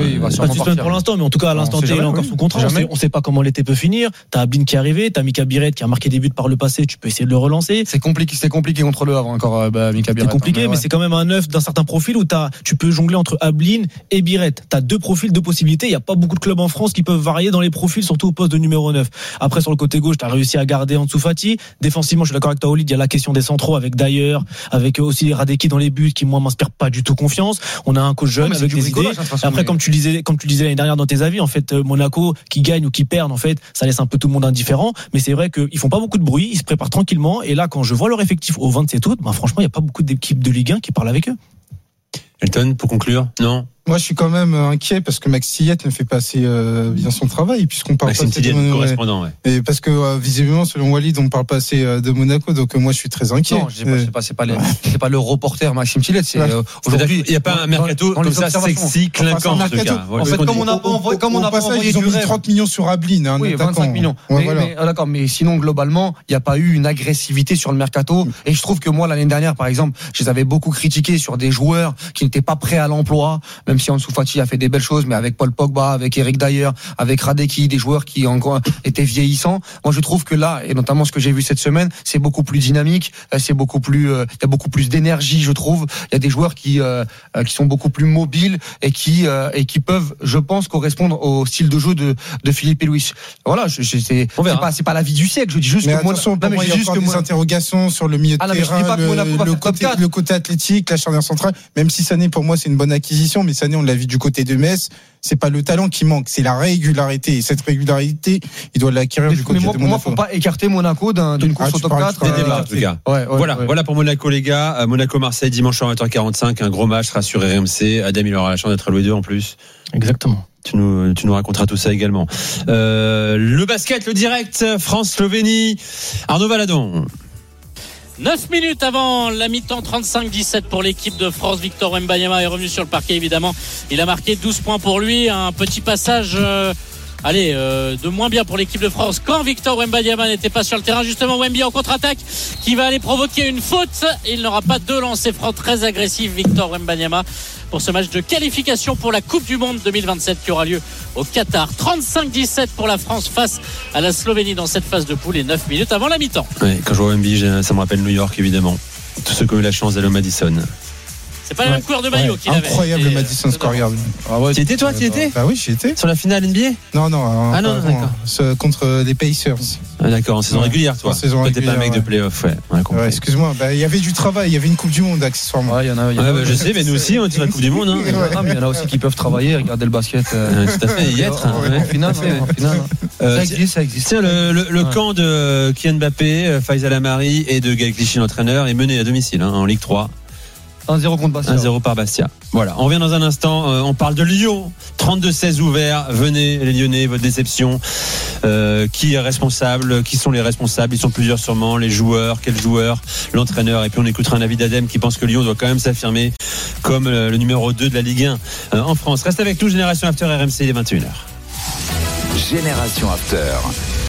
Oui, il va
pas
sûrement
de suspense
partir.
pour l'instant, mais en tout cas, à l'instant
On
T,
sait
il est
jamais,
encore
oui.
sous contrat.
On
On
sait
sait,
jamais.
on sait pas comment l'été peut finir. T'as Ablin qui est arrivé, t'as Mika Biret qui a marqué des buts par le passé. Tu peux essayer de le relancer.
C'est compliqué, c'est compliqué contre le Havre encore, euh, bah, Mika Biret.
C'est compliqué,
hein,
mais,
ouais.
c'est quand même un neuf d'un certain profil où t'as, tu peux jongler entre Ablin et Biret. T'as deux profils, deux possibilités. Il y a pas beaucoup de clubs en France qui peuvent varier dans les profils, surtout au poste de numéro neuf. Après, sur le côté gauche, t'as réussi à garder Ansu Fati. Défensivement, je suis d'accord avec toi, Walid. Il y a la question des centraux avec Dyer, avec aussi Radeki dans les buts qui, moi, m'inspire pas du tout confiance. On a un coach jeune
Non, mais c'est
avec
du
des idées.
bricolage, hein, de toute façon,
Après,
mais-
comme tu disais, comme tu disais l'année dernière dans tes avis, en fait, euh, Monaco qui gagne ou qui perd, en fait, ça laisse un peu tout le monde indifférent. Mais c'est vrai qu'ils font pas beaucoup de bruit, ils se préparent tranquillement. Et là, quand je vois leur effectif au vingt-sept août, bah, franchement, il y a pas beaucoup d'équipes de Ligue un qui parlent avec eux.
Elton, pour conclure, non.
Moi, je suis quand même inquiet parce que Max Tillette ne fait pas assez euh, bien son travail, puisqu'on parle
Maxime
pas assez de
Tilliet,
Monaco.
correspondant, ouais.
Et parce que euh, visiblement, selon Walid, on parle pas assez euh, de Monaco, donc euh, moi, je suis très inquiet.
Non, je sais pas, c'est pas, c'est pas, les- c'est pas le reporter Maxime Tillet, c'est
Ouais.
euh,
Aujourd'hui, il n'y a pas un mercato
dans les
comme ça
observations.
sexy, clinquant,
Enfin,
en
c'est un
tout
mercato.
cas. Voilà.
En fait, comme on a pas envoyé, comme on
Au
a pas
passage,
envoyé
ils ont
du
mis
rêve.
trente millions sur Ablin, un
Oui,
attaquant.
vingt-cinq millions.
Ouais,
mais,
voilà.
mais, ah, d'accord, mais sinon, globalement, il n'y a pas eu une agressivité sur le mercato. Et je trouve que moi, l'année dernière, par exemple, je les avais beaucoup critiqués sur des joueurs qui n'étaient pas prêts à l'emploi, même si Ansu Fati a fait des belles choses, mais avec Paul Pogba, avec Eric Dyer, avec Radeki, des joueurs qui encore étaient vieillissants. Moi, je trouve que là, et notamment ce que j'ai vu cette semaine, c'est beaucoup plus dynamique, euh, c'est beaucoup plus, euh, il y a beaucoup plus d'énergie, je trouve. Il y a des joueurs qui, euh, euh, qui sont beaucoup plus mobiles et qui, euh, et qui peuvent, je pense, correspondre au style de jeu de, de Philippe et Luis. Voilà, je, je, c'est,
On verra.
c'est pas, c'est pas la vie du siècle. Je dis juste
Mais
que moi,
attention,
non,
pour
mais
moi,
je
il y a
dis juste
encore
que
des
moi-
interrogations sur le milieu de
Ah non, mais je dis
terrain,
pas que Monaco va
le, le
faire top
côté,
quatre.
le côté athlétique, la charnière centrale. Même si Sané, pour moi, c'est une bonne acquisition, mais Sané, on l'a vu du côté de Metz, c'est pas le talent qui manque, c'est la régularité. Et cette régularité, il doit l'acquérir
Mais,
du côté
mais moi,
de
pour moi,
Monaco.
faut pas écarter Monaco d'un- d'une course
Ah,
au
tu
top
parles-
quatre.
tu parles
Des
euh,
débats, en tout cas.
Ouais, ouais,
voilà,
ouais.
voilà pour Monaco, les gars. Euh, Monaco-Marseille, dimanche à vingt heures quarante-cinq, un gros match sera sur R M C. Adam, il aura la chance d'être à l'O deux en plus.
Exactement.
Tu nous, tu nous raconteras tout ça également. Euh, le basket, le direct, France-Slovénie. Arnaud Valadon.
neuf minutes avant la mi-temps, trente-cinq dix-sept pour l'équipe de France. Victor Wembanyama est revenu sur le parquet, évidemment. Il a marqué douze points pour lui. Un petit passage, euh, allez, euh, de moins bien pour l'équipe de France quand Victor Wembanyama n'était pas sur le terrain. Justement, Wemby en contre-attaque qui va aller provoquer une faute. Il n'aura pas de lancer franc très agressif, Victor Wembanyama, pour ce match de qualification pour la Coupe du Monde deux mille vingt-sept qui aura lieu au Qatar. trente-cinq dix-sept pour la France face à la Slovénie dans cette phase de poule et neuf minutes avant la mi-temps.
Ouais, quand je vois Wemby, j'ai- ça me rappelle New York, évidemment. Tous ceux qui ont eu la chance d'aller au Madison.
C'est pas la même couleur de maillot qu'il avait.
Incroyable,
C'était,
Madison
euh,
Square Garden.
Ah ouais,
Tu y étais, toi, tu y étais
Bah oui, j'y étais.
Sur la finale N B A?
Non, non.
Ah non,
euh,
d'accord.
ce- contre les Pacers.
Ah, d'accord, en saison
Ouais,
régulière, toi.
en saison
Toi, t'es pas un mec
régulière,
de
ouais.
playoff, ouais. On a compris.
Ouais, excuse-moi, bah, il y avait du travail, il y avait une Coupe du Monde, accessoirement.
Ouais, il y en a. il y en a-
Ouais, bah, je sais, mais nous aussi, on est sur la Coupe du Monde. Hein.
Ah, mais il y en a aussi qui peuvent travailler, regarder le basket. euh,
Ouais, tout à fait, y être. hein, ouais.
En finale, hein, en finale, hein.
Euh,
Ça existe, ça existe.
Tiens, le, le, le
Ouais.
camp de Kylian Mbappé, euh, Faisal Amari et de Gaël Clichy, l'entraîneur, est mené à domicile hein, en Ligue trois.
un zéro contre Bastia.
un zéro par Bastia. Voilà, on revient dans un instant. Euh, on parle de Lyon. trente-deux seize ouvert. Venez, les Lyonnais, votre déception. Euh, qui est responsable? Qui sont les responsables? Ils sont plusieurs sûrement. Les joueurs, quels joueurs? L'entraîneur. Et puis on écoutera un avis d'Adem qui pense que Lyon doit quand même s'affirmer comme euh, le numéro deux de la Ligue un euh, en France. Reste avec nous, Génération After R M C, il est vingt et une heures.
Génération After.